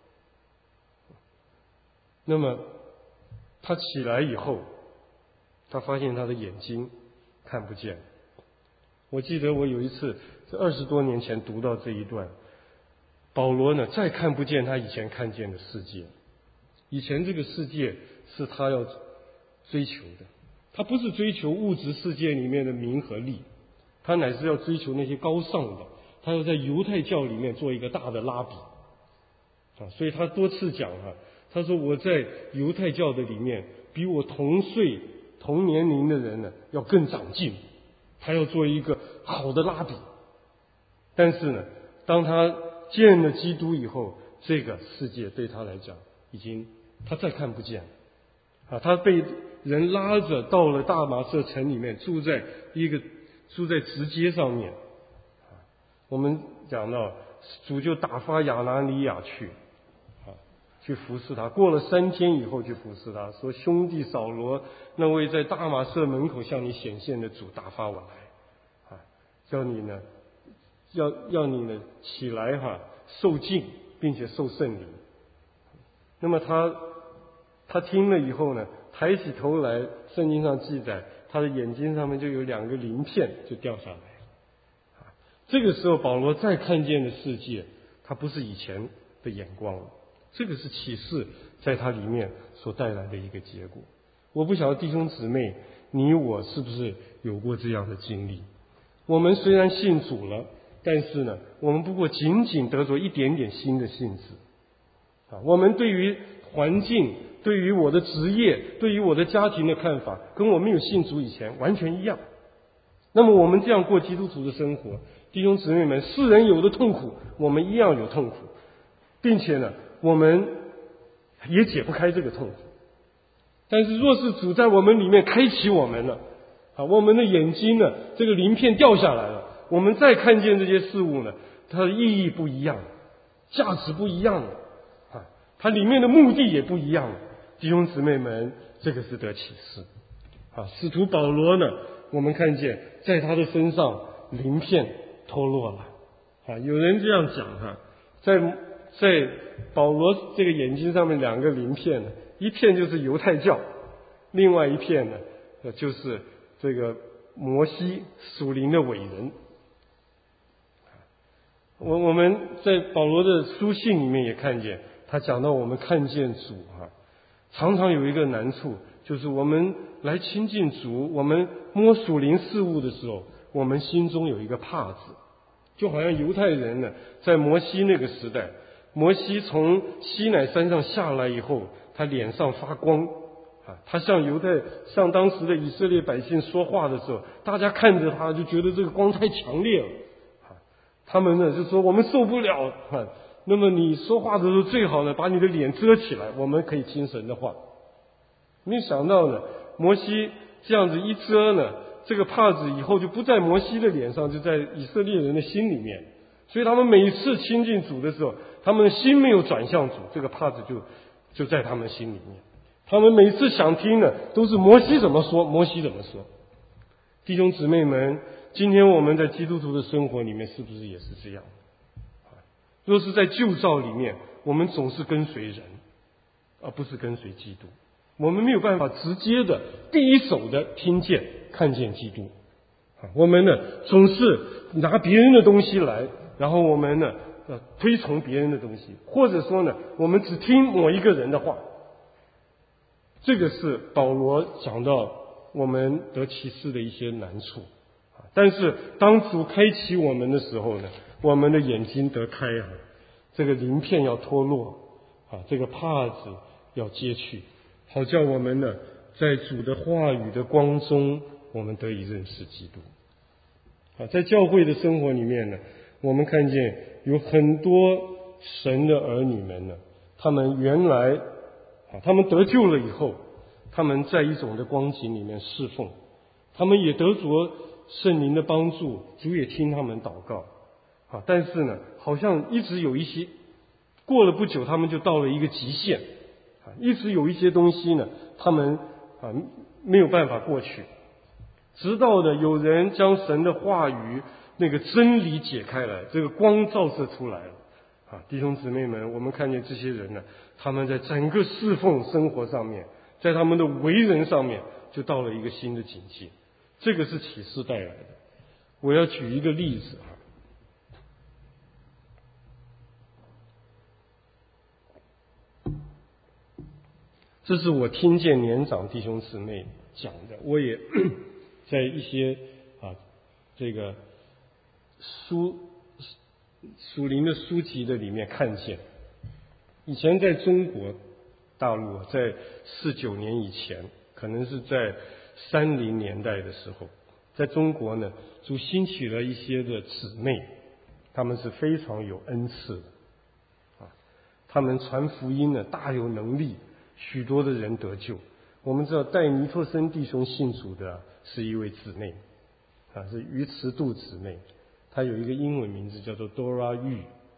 那么他起来以后，他发现他的眼睛看不见。我记得我有一次在二十多年前读到这一段，保罗呢再看不见他以前看见的世界。以前这个世界是他要追求的，他不是追求物质世界里面的名和利，他乃是要追求那些高尚的，他要在犹太教里面做一个大的拉比啊，所以他多次讲啊，他说我在犹太教的里面比我同岁同年龄的人呢要更长进，他要做一个好的拉比。但是呢，当他见了基督以后，这个世界对他来讲已经他再看不见了啊！他被人拉着到了大马色城里面，住在一个住在直街上面啊。我们讲到主就打发亚拿尼亚去啊，去服侍他。过了三天以后去服侍他，说：“兄弟扫罗，那位在大马色门口向你显现的主打发我来啊，叫你呢，要要你呢起来哈、啊，受浸，并且受圣灵。”那么他他听了以后呢，抬起头来，圣经上记载，他的眼睛上面就有两个鳞片就掉下来。这个时候保罗再看见的世界，他不是以前的眼光了，这个是启示在他里面所带来的一个结果。我不晓得弟兄姊妹，你我是不是有过这样的经历？我们虽然信主了，但是呢，我们不过仅仅得着一点点新的性质啊。我们对于环境，对于我的职业，对于我的家庭的看法，跟我没有信主以前完全一样。那么我们这样过基督徒的生活，弟兄姊妹们，世人有的痛苦，我们一样有痛苦，并且呢，我们也解不开这个痛苦。但是若是主在我们里面开启我们了啊，我们的眼睛呢，这个鳞片掉下来了，我们再看见这些事物呢，它的意义不一样，价值不一样了啊，它里面的目的也不一样了。弟兄姊妹们，这个是得启示啊。使徒保罗呢，我们看见在他的身上鳞片脱落了啊。有人这样讲哈、啊，在在保罗这个眼睛上面两个鳞片呢，一片就是犹太教，另外一片呢，呃，就是这个摩西属灵的伟人。我我们在保罗的书信里面也看见，他讲到我们看见主哈、啊，常常有一个难处，就是我们来亲近主，我们摸属灵事物的时候，我们心中有一个怕字，就好像犹太人呢，在摩西那个时代，摩西从西乃山上下来以后，他脸上发光啊，他向犹太向当时的以色列百姓说话的时候，大家看着他就觉得这个光太强烈了啊，他们呢就说我们受不了啊。那么你说话的时候最好呢把你的脸遮起来，我们可以听神的话。没想到呢，摩西这样子一遮呢，这个帕子以后就不在摩西的脸上，就在以色列人的心里面。所以他们每次亲近主的时候，他们的心没有转向主，这个帕子就就在他们心里面。他们每次想听的都是摩西怎么说，摩西怎么说。弟兄姊妹们，今天我们在基督徒的生活里面是不是也是这样？若是在旧造里面，我们总是跟随人，而不是跟随基督。我们没有办法直接的、第一手的听见、看见基督。我们呢，总是拿别人的东西来，然后我们呢，呃，推崇别人的东西，或者说呢，我们只听某一个人的话。这个是保罗讲到我们得启示的一些难处。但是当主开启我们的时候呢，我们的眼睛得开啊，这个鳞片要脱落啊，这个帕子要揭去，好叫我们呢，在主的话语的光中，我们得以认识基督。啊，在教会的生活里面呢，我们看见有很多神的儿女们呢，他们原来啊，他们得救了以后，他们在一种的光景里面侍奉，他们也得着圣灵的帮助，主也听他们祷告啊。但是呢，好像一直有一些过了不久，他们就到了一个极限啊，一直有一些东西呢，他们啊没有办法过去。直到呢，有人将神的话语那个真理解开来，这个光照射出来了啊！弟兄姊妹们，我们看见这些人呢，他们在整个侍奉生活上面，在他们的为人上面，就到了一个新的境界。这个是启示带来的。我要举一个例子啊，这是我听见年长弟兄姊妹讲的，我也在一些啊这个书属灵的书籍的里面看见。以前在中国大陆在四九年以前，可能是在三零年代的时候，在中国呢，就兴起了一些的姊妹，他们是非常有恩赐的啊，他们传福音呢大有能力，许多的人得救。我们知道带尼托生弟兄信主的是一位姊妹啊，是于慈度姊妹，她有一个英文名字叫做 Dora Yu。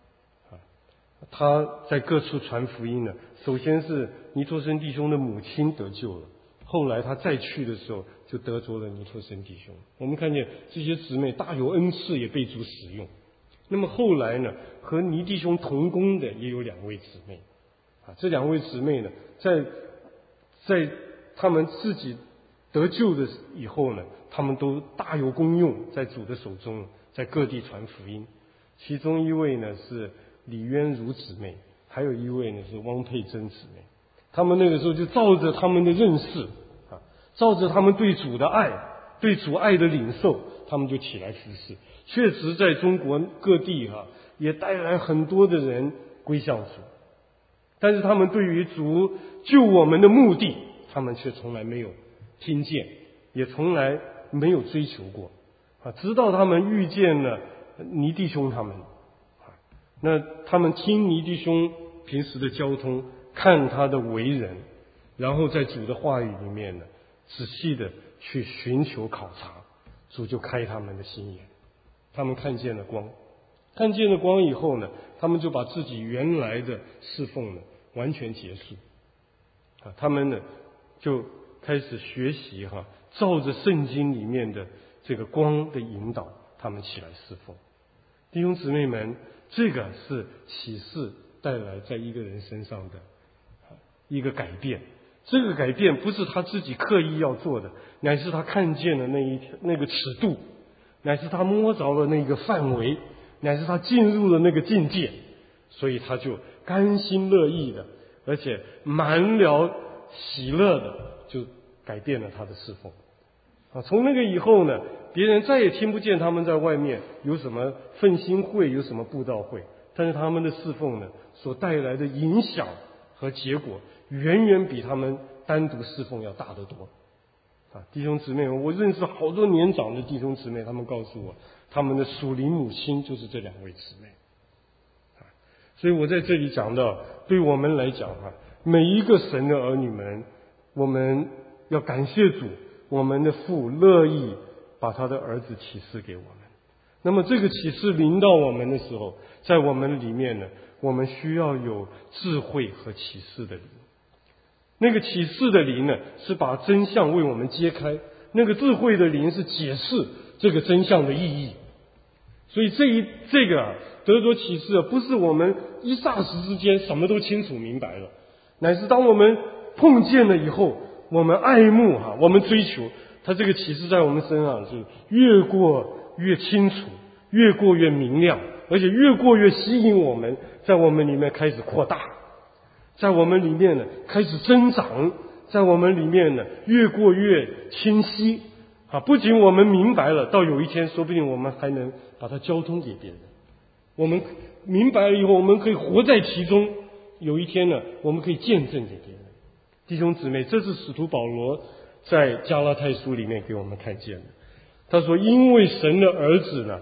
他在各处传福音呢，首先是尼托生弟兄的母亲得救了，后来他再去的时候就得着了尼托生弟兄。我们看见这些姊妹大有恩赐，也被主使用。那么后来呢，和尼弟兄同工的也有两位姊妹啊，这两位姊妹呢，在在他们自己得救的以后呢，他们都大有功用，在主的手中，在各地传福音。其中一位呢是李渊如姊妹，还有一位呢是汪佩珍姊妹。他们那个时候就照着他们的认识啊，照着他们对主的爱，对主爱的领受，他们就起来服事。确实在中国各地哈、啊，也带来很多的人归向主，但是他们对于主救我们的目的，他们却从来没有听见，也从来没有追求过啊。直到他们遇见了尼弟兄他们。那他们听尼弟兄平时的交通，看他的为人，然后在主的话语里面呢，仔细的去寻求考察，主就开他们的心眼，他们看见了光，看见了光以后呢，他们就把自己原来的侍奉呢完全结束啊，他们呢就开始学习哈，照着圣经里面的这个光的引导，他们起来侍奉。弟兄姊妹们，这个是启示带来在一个人身上的一个改变。这个改变不是他自己刻意要做的，乃是他看见了那一那个尺度，乃是他摸着了那个范围，乃是他进入了那个境界，所以他就甘心乐意的，而且满了喜乐的，就改变了他的侍奉。啊，从那个以后呢，别人再也听不见他们在外面有什么奋兴会，有什么布道会，但是他们的侍奉呢，所带来的影响和结果，远远比他们单独侍奉要大得多。啊，弟兄姊妹，我认识好多年长的弟兄姊妹，他们告诉我，他们的属灵母亲就是这两位姊妹。啊，所以我在这里讲到，对我们来讲啊，每一个神的儿女们，我们要感谢主。我们的父乐意把他的儿子启示给我们，那么这个启示临到我们的时候，在我们里面呢，我们需要有智慧和启示的灵。那个启示的灵呢，是把真相为我们揭开；那个智慧的灵是解释这个真相的意义。所以这一这个啊，得着启示啊，不是我们一霎时之间什么都清楚明白了，乃是当我们碰见了以后，我们爱慕哈，我们追求他这个启示在我们身上是越过越清楚，越过越明亮，而且越过越吸引我们，在我们里面开始扩大，在我们里面呢开始增长，在我们里面呢越过越清晰啊！不仅我们明白了，到有一天说不定我们还能把它交通给别人。我们明白了以后，我们可以活在其中，有一天呢，我们可以见证给别人。弟兄姊妹，这是使徒保罗在加拉太书里面给我们看见的。他说，因为神的儿子呢，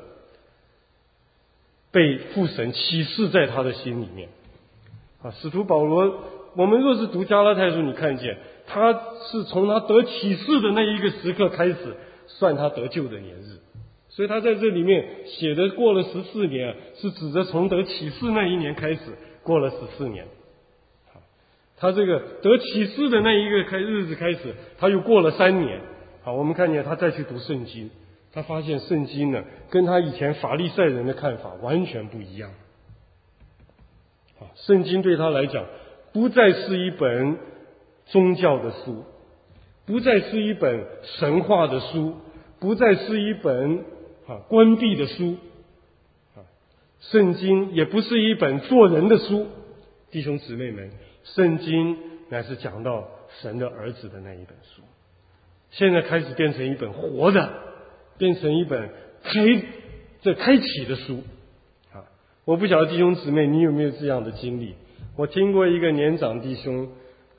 被父神启示在他的心里面。啊，使徒保罗，我们若是读加拉太书，你看见他是从他得启示的那一个时刻开始算他得救的年日，所以他在这里面写的过了十四年，是指着从得启示那一年开始过了十四年。他这个得启示的那一个开日子开始，他又过了三年。好，我们看见他再去读圣经，他发现圣经呢，跟他以前法利赛人的看法完全不一样。啊，圣经对他来讲，不再是一本宗教的书，不再是一本神话的书，不再是一本啊关闭的书。啊，圣经也不是一本做人的书，弟兄姊妹们。圣经乃是讲到神的儿子的那一本书，现在开始变成一本活的，变成一本开这开启的书啊！我不晓得弟兄姊妹你有没有这样的经历？我听过一个年长弟兄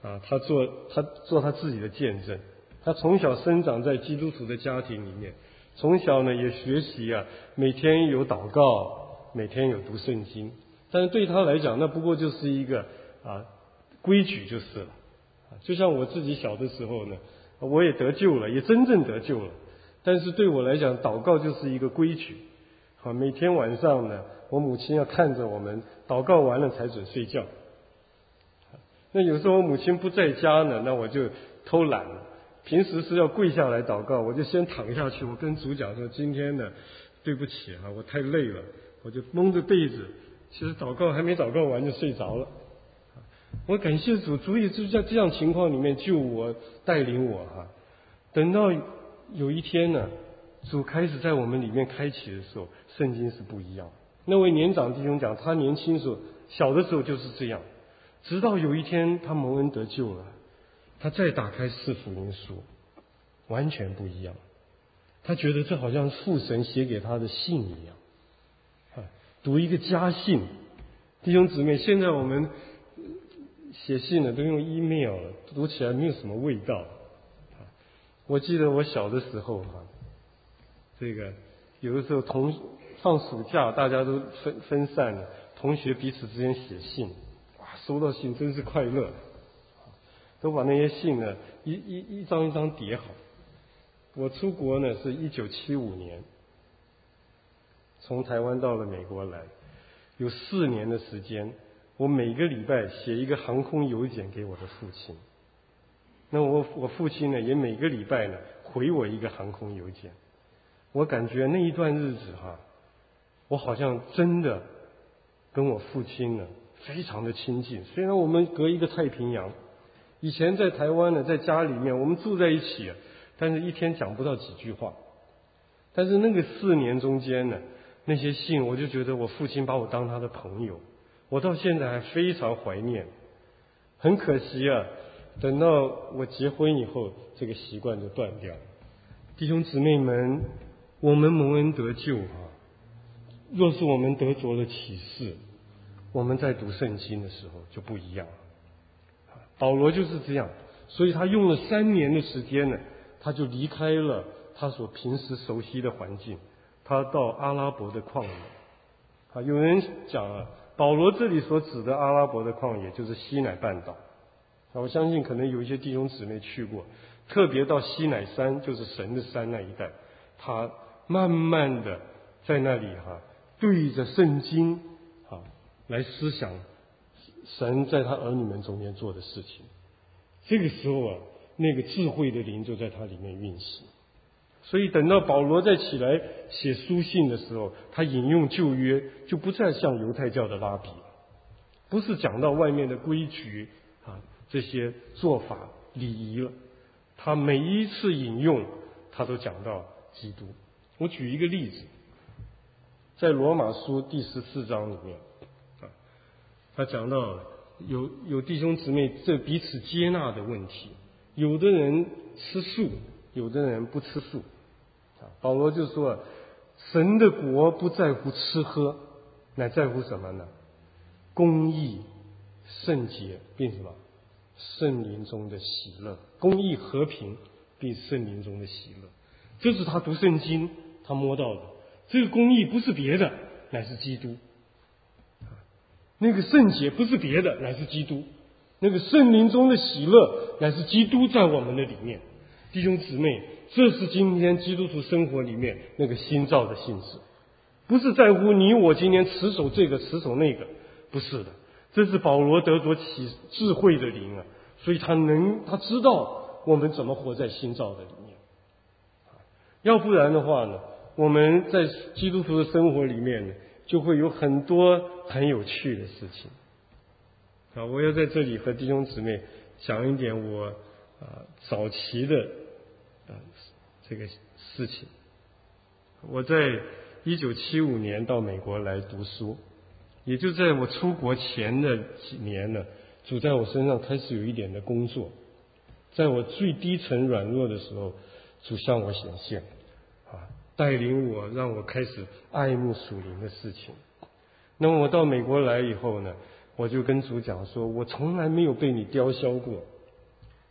啊，他做他做他自己的见证。他从小生长在基督徒的家庭里面，从小呢也学习啊，每天有祷告，每天有读圣经。但是对他来讲，那不过就是一个啊规矩就是了。就像我自己小的时候呢，我也得救了，也真正得救了。但是对我来讲，祷告就是一个规矩。好，每天晚上呢，我母亲要看着我们祷告完了才准睡觉。那有时候我母亲不在家呢，那我就偷懒了。平时是要跪下来祷告，我就先躺下去。我跟主讲说，今天呢，对不起啊，我太累了，我就蒙着被子。其实祷告还没祷告完就睡着了。我感谢主，主也就在这样情况里面救我、带领我哈。等到有一天呢，主开始在我们里面开启的时候，圣经是不一样。那位年长弟兄讲，他年轻时候、小的时候就是这样，直到有一天他蒙恩得救了，他再打开四福音书，完全不一样。他觉得这好像父神写给他的信一样。读一个家信，弟兄姊妹，现在我们写信呢都用 email 了，读起来没有什么味道。我记得我小的时候哈，这个有的时候同放暑假，大家都分分散了，同学彼此之间写信，哇，收到信真是快乐，都把那些信呢一一一张一张叠好。我出国呢是一九七五年，从台湾到了美国来，有四年的时间，我每个礼拜写一个航空邮件给我的父亲。那我我父亲呢，也每个礼拜呢回我一个航空邮件。我感觉那一段日子哈，我好像真的跟我父亲呢非常的亲近。虽然我们隔一个太平洋，以前在台湾呢，在家里面我们住在一起，但是一天讲不到几句话。但是那个四年中间呢，那些信我就觉得我父亲把我当他的朋友，我到现在还非常怀念。很可惜啊，等到我结婚以后，这个习惯就断掉了。弟兄姊妹们，我们蒙恩得救啊，若是我们得着了启示，我们在读圣经的时候就不一样了。保罗就是这样，所以他用了三年的时间呢，他就离开了他所平时熟悉的环境，他到阿拉伯的旷野。啊，有人讲啊，保罗这里所指的阿拉伯的旷野就是西乃半岛。啊，我相信可能有一些弟兄姊妹去过，特别到西乃山，就是神的山那一带，他慢慢的在那里哈、啊，对着圣经啊来思想神在他儿女们中间做的事情。这个时候啊，那个智慧的灵就在他里面运行。所以等到保罗再起来写书信的时候，他引用旧约就不再像犹太教的拉比了，不是讲到外面的规矩啊这些做法礼仪了，他每一次引用他都讲到基督。我举一个例子，在罗马书第十四章里面啊，他讲到有有弟兄姊妹这彼此接纳的问题，有的人吃素，有的人不吃素。保罗就说，神的国不在乎吃喝，乃在乎什么呢？公义、圣洁，并什么？圣灵中的喜乐。公义、和平，并圣灵中的喜乐。这是他读圣经他摸到的。这个公义不是别的，乃是基督。那个圣洁不是别的，乃是基督。那个圣灵中的喜乐，乃是基督在我们的里面。弟兄姊妹，这是今天基督徒生活里面那个新造的性质，不是在乎你我今天持守这个持守那个，不是的。这是保罗得着启智慧的灵啊，所以他能他知道我们怎么活在新造的里面。要不然的话呢，我们在基督徒的生活里面呢，就会有很多很有趣的事情啊。我要在这里和弟兄姊妹讲一点我啊早期的啊这个事情。我在一九七五年到美国来读书，也就在我出国前的几年呢，主在我身上开始有一点的工作。在我最低沉软弱的时候，主向我显现啊，带领我，让我开始爱慕属灵的事情。那么我到美国来以后呢，我就跟主讲说，我从来没有被你雕削过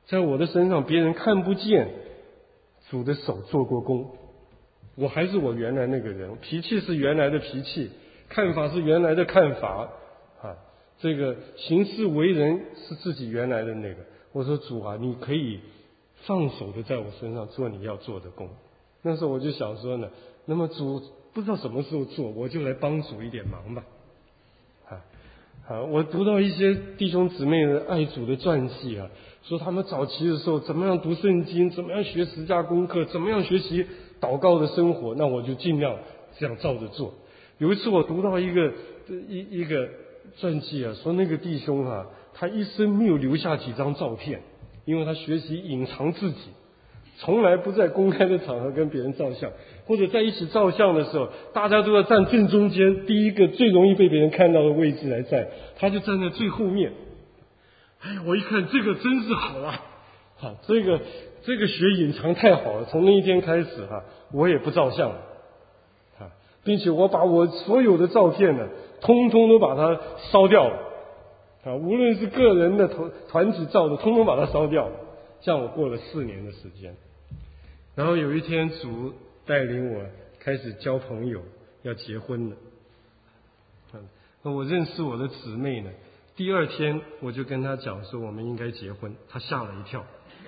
在我的身上别人看不见主的手做过工，我还是我原来那个人，脾气是原来的脾气，看法是原来的看法啊，这个行事为人是自己原来的那个。我说主啊，你可以放手的在我身上做你要做的工。那时候我就想说呢，那么主不知道什么时候做，我就来帮主一点忙吧。啊啊！我读到一些弟兄姊妹的爱主的传记啊，说他们早期的时候怎么样读圣经，怎么样学十架功课，怎么样学习祷告的生活，那我就尽量这样照着做。有一次我读到一个一一个传记啊，说那个弟兄啊，他一生没有留下几张照片，因为他学习隐藏自己，从来不在公开的场合跟别人照相，或者在一起照相的时候，大家都要站正中间，第一个最容易被别人看到的位置来站，他就站在最后面。哎，我一看这个真是好啊，啊，这个这个学隐藏太好了。从那一天开始哈、啊，我也不照相了，啊，并且我把我所有的照片呢，通通都把它烧掉了，啊，无论是个人的团团体照的，通通把它烧掉了。这样我过了四年的时间，然后有一天主带领我开始交朋友，要结婚了。嗯，那我认识我的姊妹呢，第二天我就跟她讲说我们应该结婚，她吓了一跳。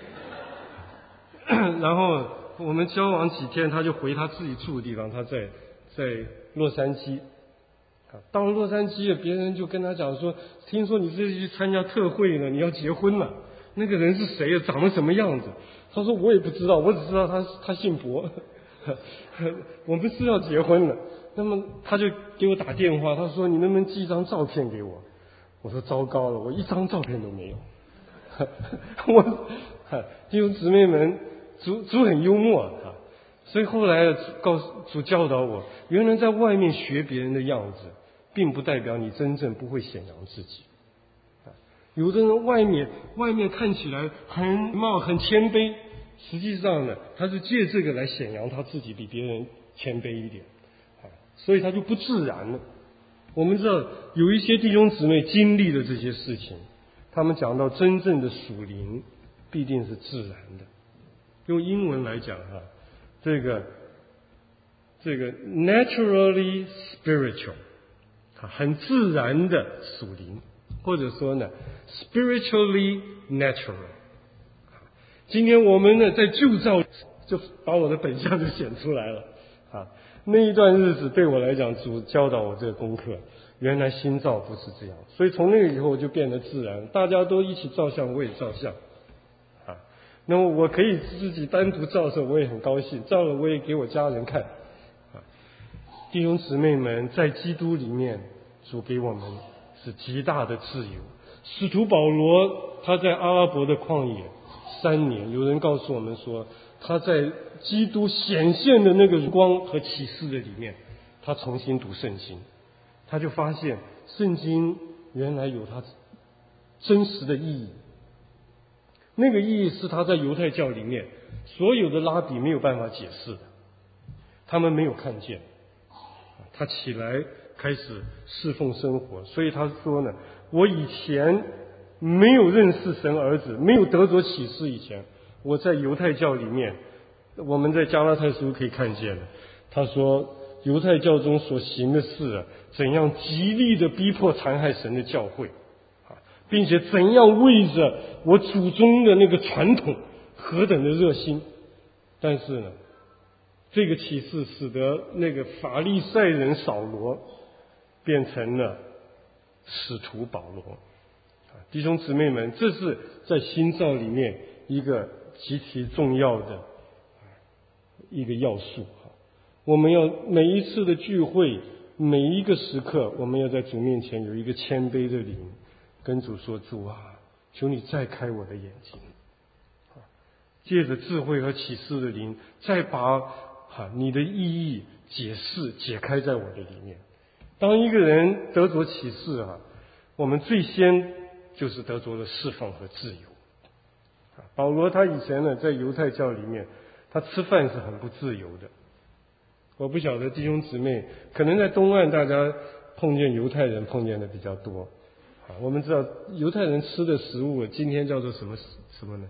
然后我们交往几天，她就回她自己住的地方，她在在洛杉矶。到了洛杉矶，别人就跟她讲说，听说你这去参加特会呢，你要结婚了。那个人是谁啊？长得什么样子？他说我也不知道，我只知道他他姓博。我们是要结婚了。那么他就给我打电话，他说你能不能寄一张照片给我？我说糟糕了，我一张照片都没有。我弟兄姊妹们，主主很幽默啊，所以后来告诉主教导我，原来在外面学别人的样子，并不代表你真正不会显扬自己。有的人外面外面看起来很貌很谦卑，实际上呢，他是借这个来显扬他自己比别人谦卑一点，所以他就不自然了。我们知道有一些弟兄姊妹经历了这些事情，他们讲到真正的属灵必定是自然的。用英文来讲哈，这个这个 naturally spiritual， 很自然的属灵。或者说呢 spiritually natural。 今天我们呢在旧造就把我的本相就显出来了啊。那一段日子对我来讲，主教导我这个功课，原来新造不是这样，所以从那个以后我就变得自然，大家都一起照相我也照相啊。那么我可以自己单独照的时候我也很高兴，照了我也给我家人看啊。弟兄姊妹们，在基督里面，主给我们是极大的自由。使徒保罗他在阿拉伯的旷野三年，有人告诉我们说，他在基督显现的那个光和启示的里面，他重新读圣经，他就发现圣经原来有它真实的意义。那个意义是他在犹太教里面所有的拉比没有办法解释的，他们没有看见。他起来开始侍奉生活，所以他说呢，我以前没有认识神儿子，没有得着启示以前，我在犹太教里面，我们在加拉太书可以看见了，他说犹太教中所行的事啊，怎样极力的逼迫残害神的教会啊，并且怎样为着我祖宗的那个传统何等的热心。但是呢，这个启示使得那个法利赛人扫罗变成了使徒保罗。弟兄姊妹们，这是在新造里面一个极其重要的一个要素。我们要每一次的聚会，每一个时刻，我们要在主面前有一个谦卑的灵，跟主说，主啊，求你再开我的眼睛，借着智慧和启示的灵，再把啊你的意义解释解开在我的里面。当一个人得着启示啊，我们最先就是得着了释放和自由。保罗他以前呢在犹太教里面，他吃饭是很不自由的。我不晓得弟兄姊妹，可能在东岸大家碰见犹太人碰见的比较多啊。我们知道犹太人吃的食物今天叫做什么什么呢？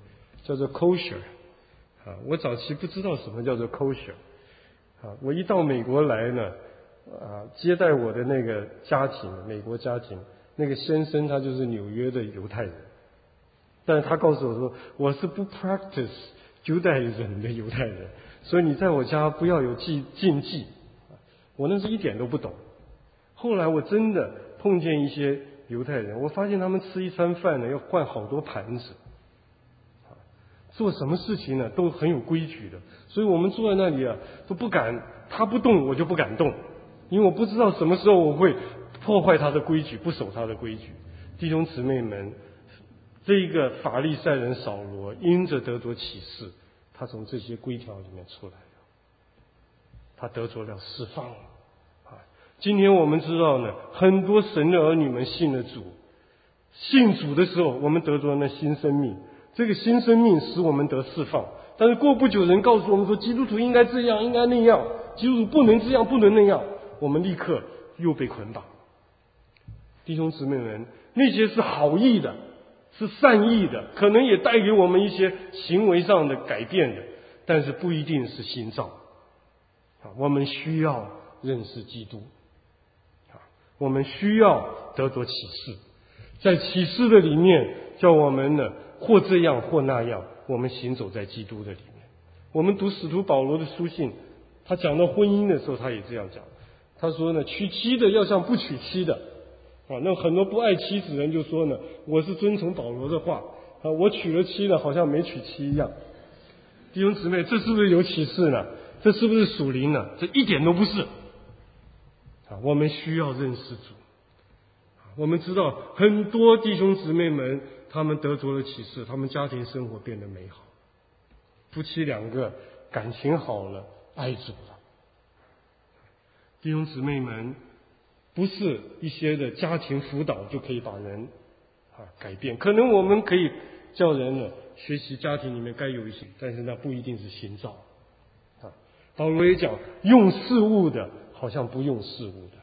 叫做 kosher 啊。我早期不知道什么叫做 kosher 啊，我一到美国来呢，啊，接待我的那个家庭，美国家庭，那个先生他就是纽约的犹太人，但是他告诉我说，我是不 practice Judaism 的犹太人，所以你在我家不要有禁禁忌。我那时候一点都不懂。后来我真的碰见一些犹太人，我发现他们吃一餐饭呢要换好多盘子，做什么事情呢都很有规矩的，所以我们坐在那里啊都不敢，他不动我就不敢动，因为我不知道什么时候我会破坏他的规矩，不守他的规矩。弟兄姊妹们，这一个法利赛人扫罗因着得着启示，他从这些规条里面出来了，他得着了释放了。今天我们知道呢，很多神的儿女们信了主，信主的时候我们得着了那新生命，这个新生命使我们得释放。但是过不久人告诉我们说，基督徒应该这样应该那样，基督徒不能这样不能那样，我们立刻又被捆绑。弟兄姊妹们，那些是好意的，是善意的，可能也带给我们一些行为上的改变的，但是不一定是新造。我们需要认识基督，我们需要得着启示，在启示的里面叫我们呢或这样或那样，我们行走在基督的里面。我们读使徒保罗的书信，他讲到婚姻的时候他也这样讲，他说呢，娶妻的要像不娶妻的啊。那很多不爱妻子人就说呢，我是遵从保罗的话啊，我娶了妻呢好像没娶妻一样。弟兄姊妹，这是不是有启示呢？这是不是属灵呢？这一点都不是啊！我们需要认识主。我们知道很多弟兄姊妹们，他们得着了启示，他们家庭生活变得美好，夫妻两个感情好了，爱主了。弟兄姊妹们，不是一些的家庭辅导就可以把人啊改变，可能我们可以叫人呢学习家庭里面该有一些，但是那不一定是新造啊。保罗也讲，用事物的好像不用事物的。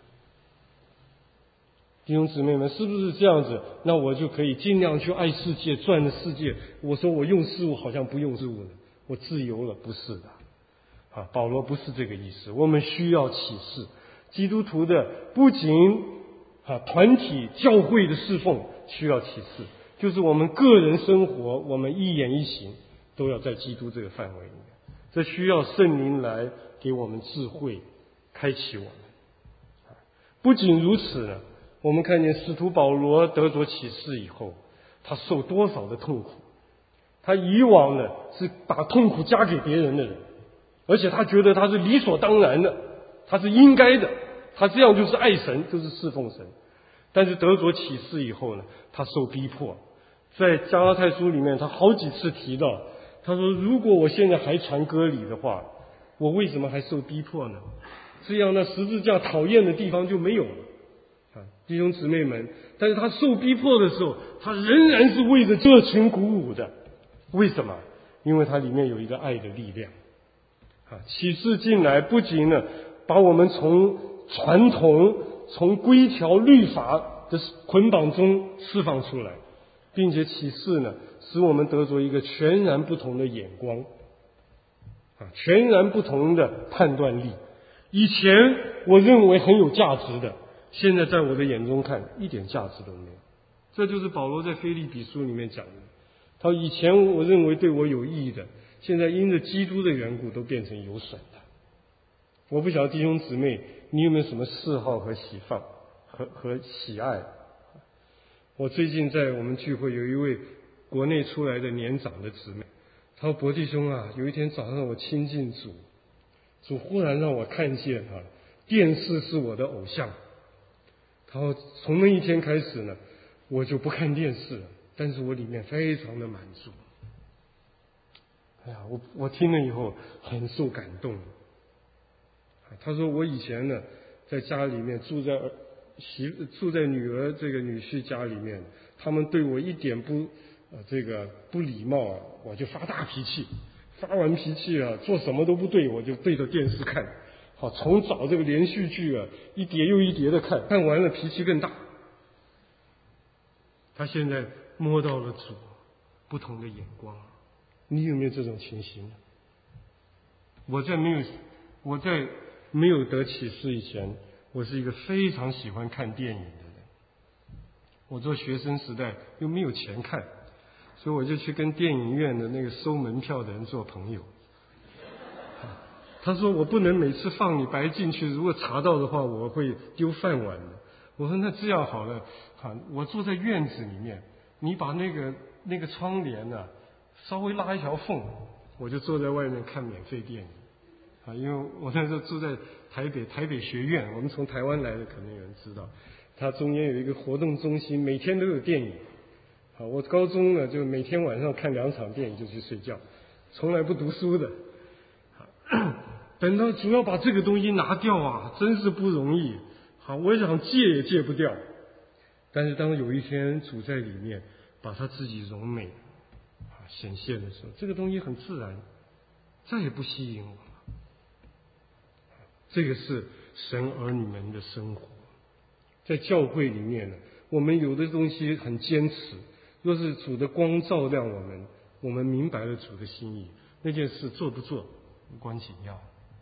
弟兄姊妹们，是不是这样子？那我就可以尽量去爱世界，赚了世界。我说我用事物好像不用事物呢，我自由了？不是的啊，保罗不是这个意思。我们需要启示，基督徒的不仅啊团体教会的侍奉需要启示，就是我们个人生活，我们一言一行都要在基督这个范围里面。这需要圣灵来给我们智慧，开启我们。不仅如此呢，我们看见使徒保罗得着启示以后，他受多少的痛苦。他以往呢是把痛苦加给别人的人，而且他觉得他是理所当然的，他是应该的，他这样就是爱神，就是侍奉神。但是得着启示以后呢，他受逼迫。在加拉太书里面他好几次提到，他说如果我现在还传割礼的话，我为什么还受逼迫呢？这样呢十字架讨厌的地方就没有了啊，弟兄姊妹们。但是他受逼迫的时候，他仍然是为着热情鼓舞的。为什么？因为它里面有一个爱的力量啊！启示进来，不仅呢把我们从传统、从规条、律法的捆绑中释放出来，并且启示呢使我们得着一个全然不同的眼光啊，全然不同的判断力。以前我认为很有价值的，现在在我的眼中看一点价值都没有。这就是保罗在腓立比书里面讲的，他以前我认为对我有益的，现在因着基督的缘故都变成有损的。我不晓得弟兄姊妹你有没有什么嗜好和喜放和和喜爱。我最近在我们聚会有一位国内出来的年长的姊妹，他说伯弟兄啊，有一天早上我亲近主，主忽然让我看见啊，电视是我的偶像。他说从那一天开始呢，我就不看电视了，但是我里面非常的满足。哎呀，我我听了以后很受感动。他说我以前呢在家里面住在媳住在女儿这个女婿家里面，他们对我一点不呃这个不礼貌啊，我就发大脾气，发完脾气啊，做什么都不对，我就对着电视看。好，从找这个连续剧啊，一叠又一叠的看，看完了脾气更大。他现在摸到了主不同的眼光， 你有没有这种情形？我在没有我在没有得启示以前，我是一个非常喜欢看电影的人。我做学生时代又没有钱看，所以我就去跟电影院的那个收门票的人做朋友。他说我不能每次放你白进去，如果查到的话我会丢饭碗的。我说那这样好了，好，我坐在院子里面，你把那个那个窗帘呢、啊、稍微拉一条缝，我就坐在外面看免费电影。啊，因为我那时候住在台北台北学院，我们从台湾来的可能有人知道，它中间有一个活动中心，每天都有电影。啊，我高中呢就每天晚上看两场电影就去睡觉，从来不读书的。啊，等到主要把这个东西拿掉啊，真是不容易。好，我想戒也戒不掉。但是当有一天主在里面把他自己荣美啊显现的时候，这个东西很自然，再也不吸引我了。这个是神儿女们的生活。在教会里面呢，我们有的东西很坚持，若是主的光照亮我们，我们明白了主的心意，那件事做不做无关紧要。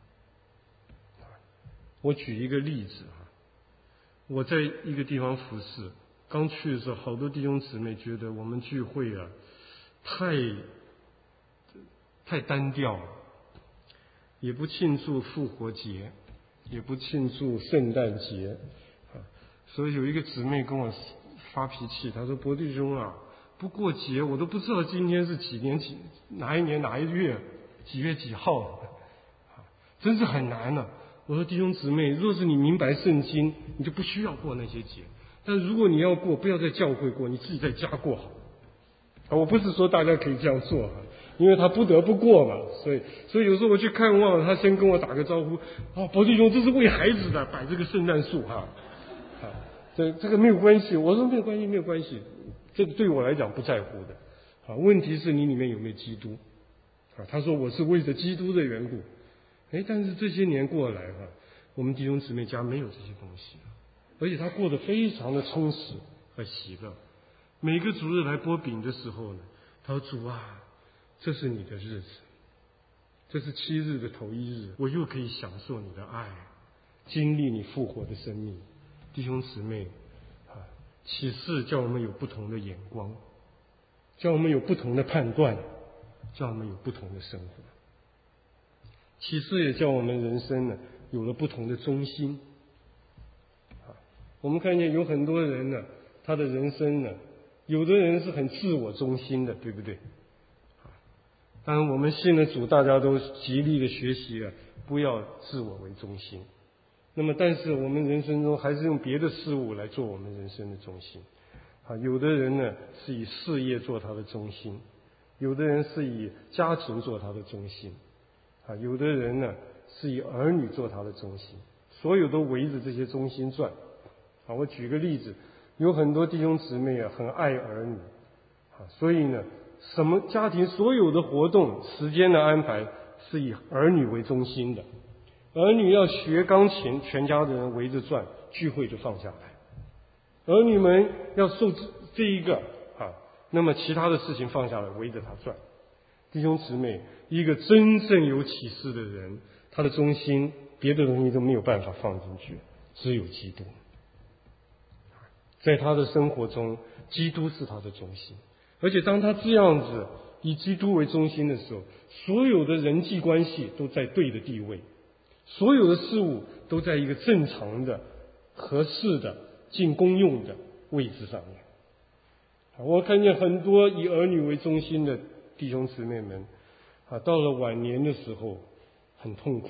我举一个例子啊，我在一个地方服侍，刚去的时候，好多弟兄姊妹觉得我们聚会啊太太单调了，也不庆祝复活节，也不庆祝圣诞节啊，所以有一个姊妹跟我发脾气，她说：“伯弟兄啊，不过节我都不知道今天是几年几哪一年哪一月几月几号啊，真是很难呢、啊。”我说：“弟兄姊妹，若是你明白圣经，你就不需要过那些节。但如果你要过，不要在教会过，你自己在家过好。啊，我不是说大家可以这样做啊。”因为他不得不过嘛，所以所以有时候我去看望他，先跟我打个招呼，啊，伯弟兄，这是为孩子的，摆这个圣诞树哈，啊，这这个没有关系，我说没有关系，没有关系，这个对我来讲不在乎的，啊，问题是你里面有没有基督，啊，他说我是为着基督的缘故，哎，但是这些年过来哈，我们弟兄姊妹家没有这些东西，而且他过得非常的充实和喜乐，每个主日来拨饼的时候呢，他说主啊，这是你的日子，这是七日的头一日，我又可以享受你的爱，经历你复活的生命。弟兄姊妹啊，启示叫我们有不同的眼光，叫我们有不同的判断，叫我们有不同的生活。启示也叫我们人生呢有了不同的中心。啊，我们看见有很多人呢，他的人生呢，有的人是很自我中心的，对不对？当然我们信了主，大家都极力的学习啊，不要自我为中心。那么但是我们人生中还是用别的事物来做我们人生的中心。啊，有的人呢是以事业做他的中心，有的人是以家庭做他的中心，啊，有的人呢是以儿女做他的中心，所有都围着这些中心转。啊，我举个例子，有很多弟兄姊妹啊很爱儿女，啊，所以呢什么家庭所有的活动时间的安排是以儿女为中心的，儿女要学钢琴，全家的人围着转，聚会就放下来；儿女们要受这一个啊，那么其他的事情放下来，围着他转。弟兄姊妹，一个真正有启示的人，他的中心别的东西都没有办法放进去，只有基督。在他的生活中，基督是他的中心。而且当他这样子以基督为中心的时候，所有的人际关系都在对的地位，所有的事物都在一个正常的、合适的、尽公用的位置上面。我看见很多以儿女为中心的弟兄姊妹们啊，到了晚年的时候很痛苦。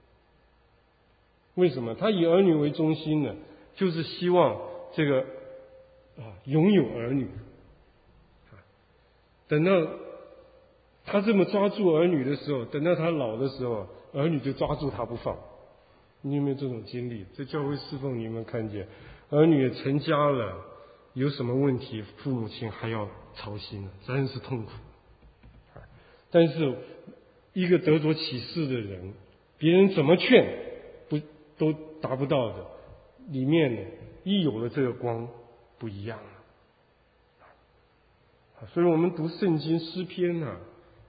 为什么？他以儿女为中心呢？就是希望这个啊拥有儿女。等到他这么抓住儿女的时候，等到他老的时候，儿女就抓住他不放。你有没有这种经历？在教会侍奉你有没有看见儿女也成家了，有什么问题父母亲还要操心呢？真是痛苦。但是一个得着启示的人，别人怎么劝不都达不到的，里面呢一有了这个光不一样了。所以我们读圣经诗篇啊，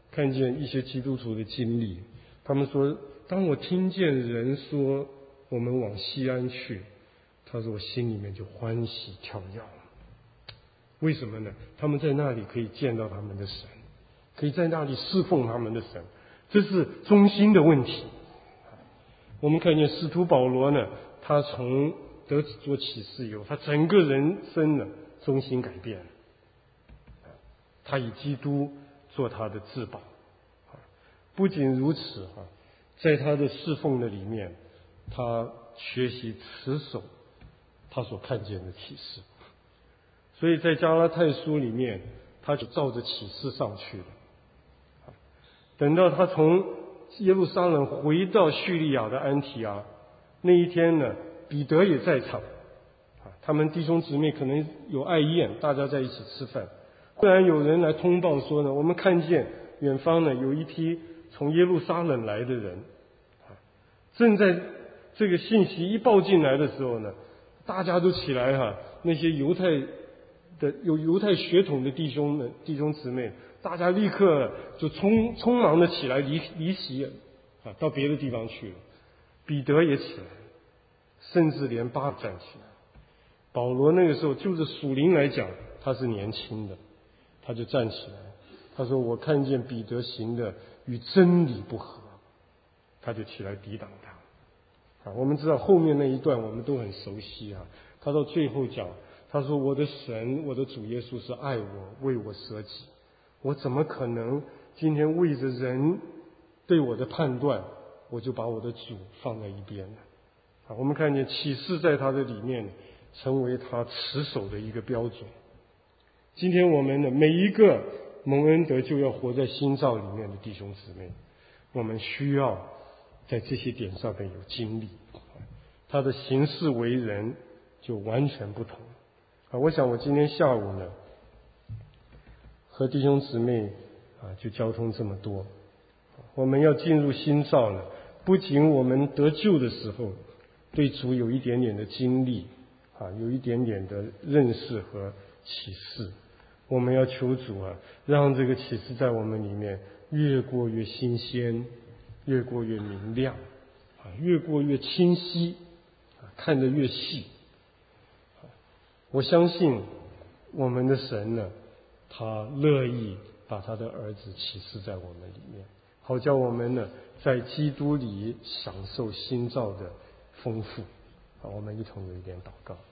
看见一些基督徒的经历，他们说，当我听见人说我们往西安去，他说我心里面就欢喜跳跃。为什么呢？他们在那里可以见到他们的神，可以在那里侍奉他们的神，这是中心的问题。我们看见使徒保罗呢，他从得着启示以后，他整个人生呢中心改变了。他以基督做他的至宝。不仅如此啊，在他的侍奉的里面，他学习持守他所看见的启示。所以在加拉太书里面，他就照着启示上去了。等到他从耶路撒冷回到叙利亚的安提阿，那一天呢，彼得也在场。他们弟兄姊妹可能有爱宴，大家在一起吃饭。忽然有人来通报说呢，我们看见远方呢有一批从耶路撒冷来的人。正在这个信息一报进来的时候呢，大家都起来哈，那些犹太的有犹太血统的弟兄们、弟兄姊妹，大家立刻就匆匆忙的起来离离席啊，到别的地方去了。彼得也起来，甚至连巴站起来。保罗那个时候就是属灵来讲，他是年轻的，他就站起来，他说：“我看见彼得行的与真理不合。”他就起来抵挡他。啊，我们知道后面那一段我们都很熟悉啊。他到最后讲，他说：“我的神，我的主耶稣是爱我，为我舍己。我怎么可能今天为着人对我的判断，我就把我的主放在一边呢？”啊，我们看见启示在他的里面成为他持守的一个标准。今天我们呢，每一个蒙恩德就要活在新造里面的弟兄姊妹，我们需要在这些点上面有经历，他的行事为人就完全不同。啊，我想我今天下午呢，和弟兄姊妹啊就交通这么多。我们要进入新造呢，不仅我们得救的时候对主有一点点的经历啊，有一点点的认识和启示，我们要求主啊，让这个启示在我们里面越过越新鲜，越过越明亮，啊，越过越清晰，啊，看得越细。我相信我们的神呢，他乐意把他的儿子启示在我们里面，好叫我们呢在基督里享受新造的丰富。好，我们一同有一点祷告。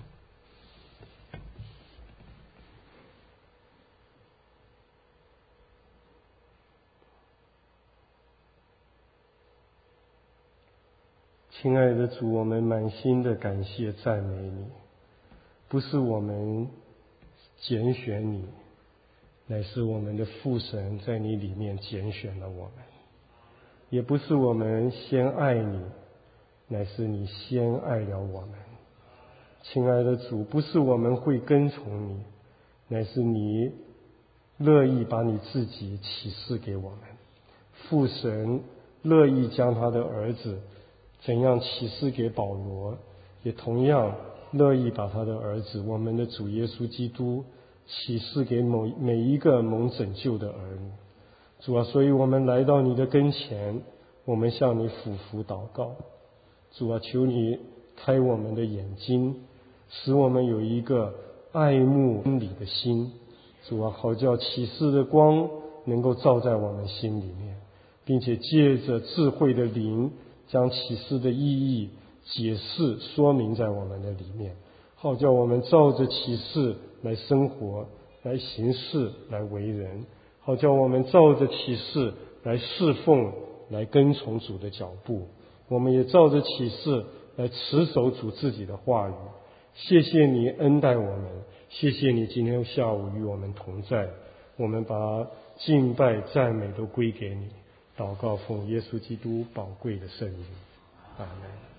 亲爱的主，我们满心的感谢赞美你。不是我们拣选你，乃是我们的父神在你里面拣选了我们。也不是我们先爱你，乃是你先爱了我们。亲爱的主，不是我们会跟从你，乃是你乐意把你自己启示给我们。父神乐意将他的儿子怎样启示给保罗，也同样乐意把他的儿子，我们的主耶稣基督启示给某每一个蒙拯救的儿女。主啊，所以我们来到你的跟前，我们向你俯伏祷告。主啊，求你开我们的眼睛，使我们有一个爱慕真理的心。主啊，好叫启示的光能够照在我们心里面，并且借着智慧的灵，将启示的意义解释说明在我们的里面，好叫我们照着启示来生活，来行事，来为人，好叫我们照着启示来侍奉，来跟从主的脚步。我们也照着启示来持守主自己的话语。谢谢你恩待我们，谢谢你今天下午与我们同在。我们把敬拜赞美都归给你，祷告奉耶稣基督宝贵的圣名，阿门。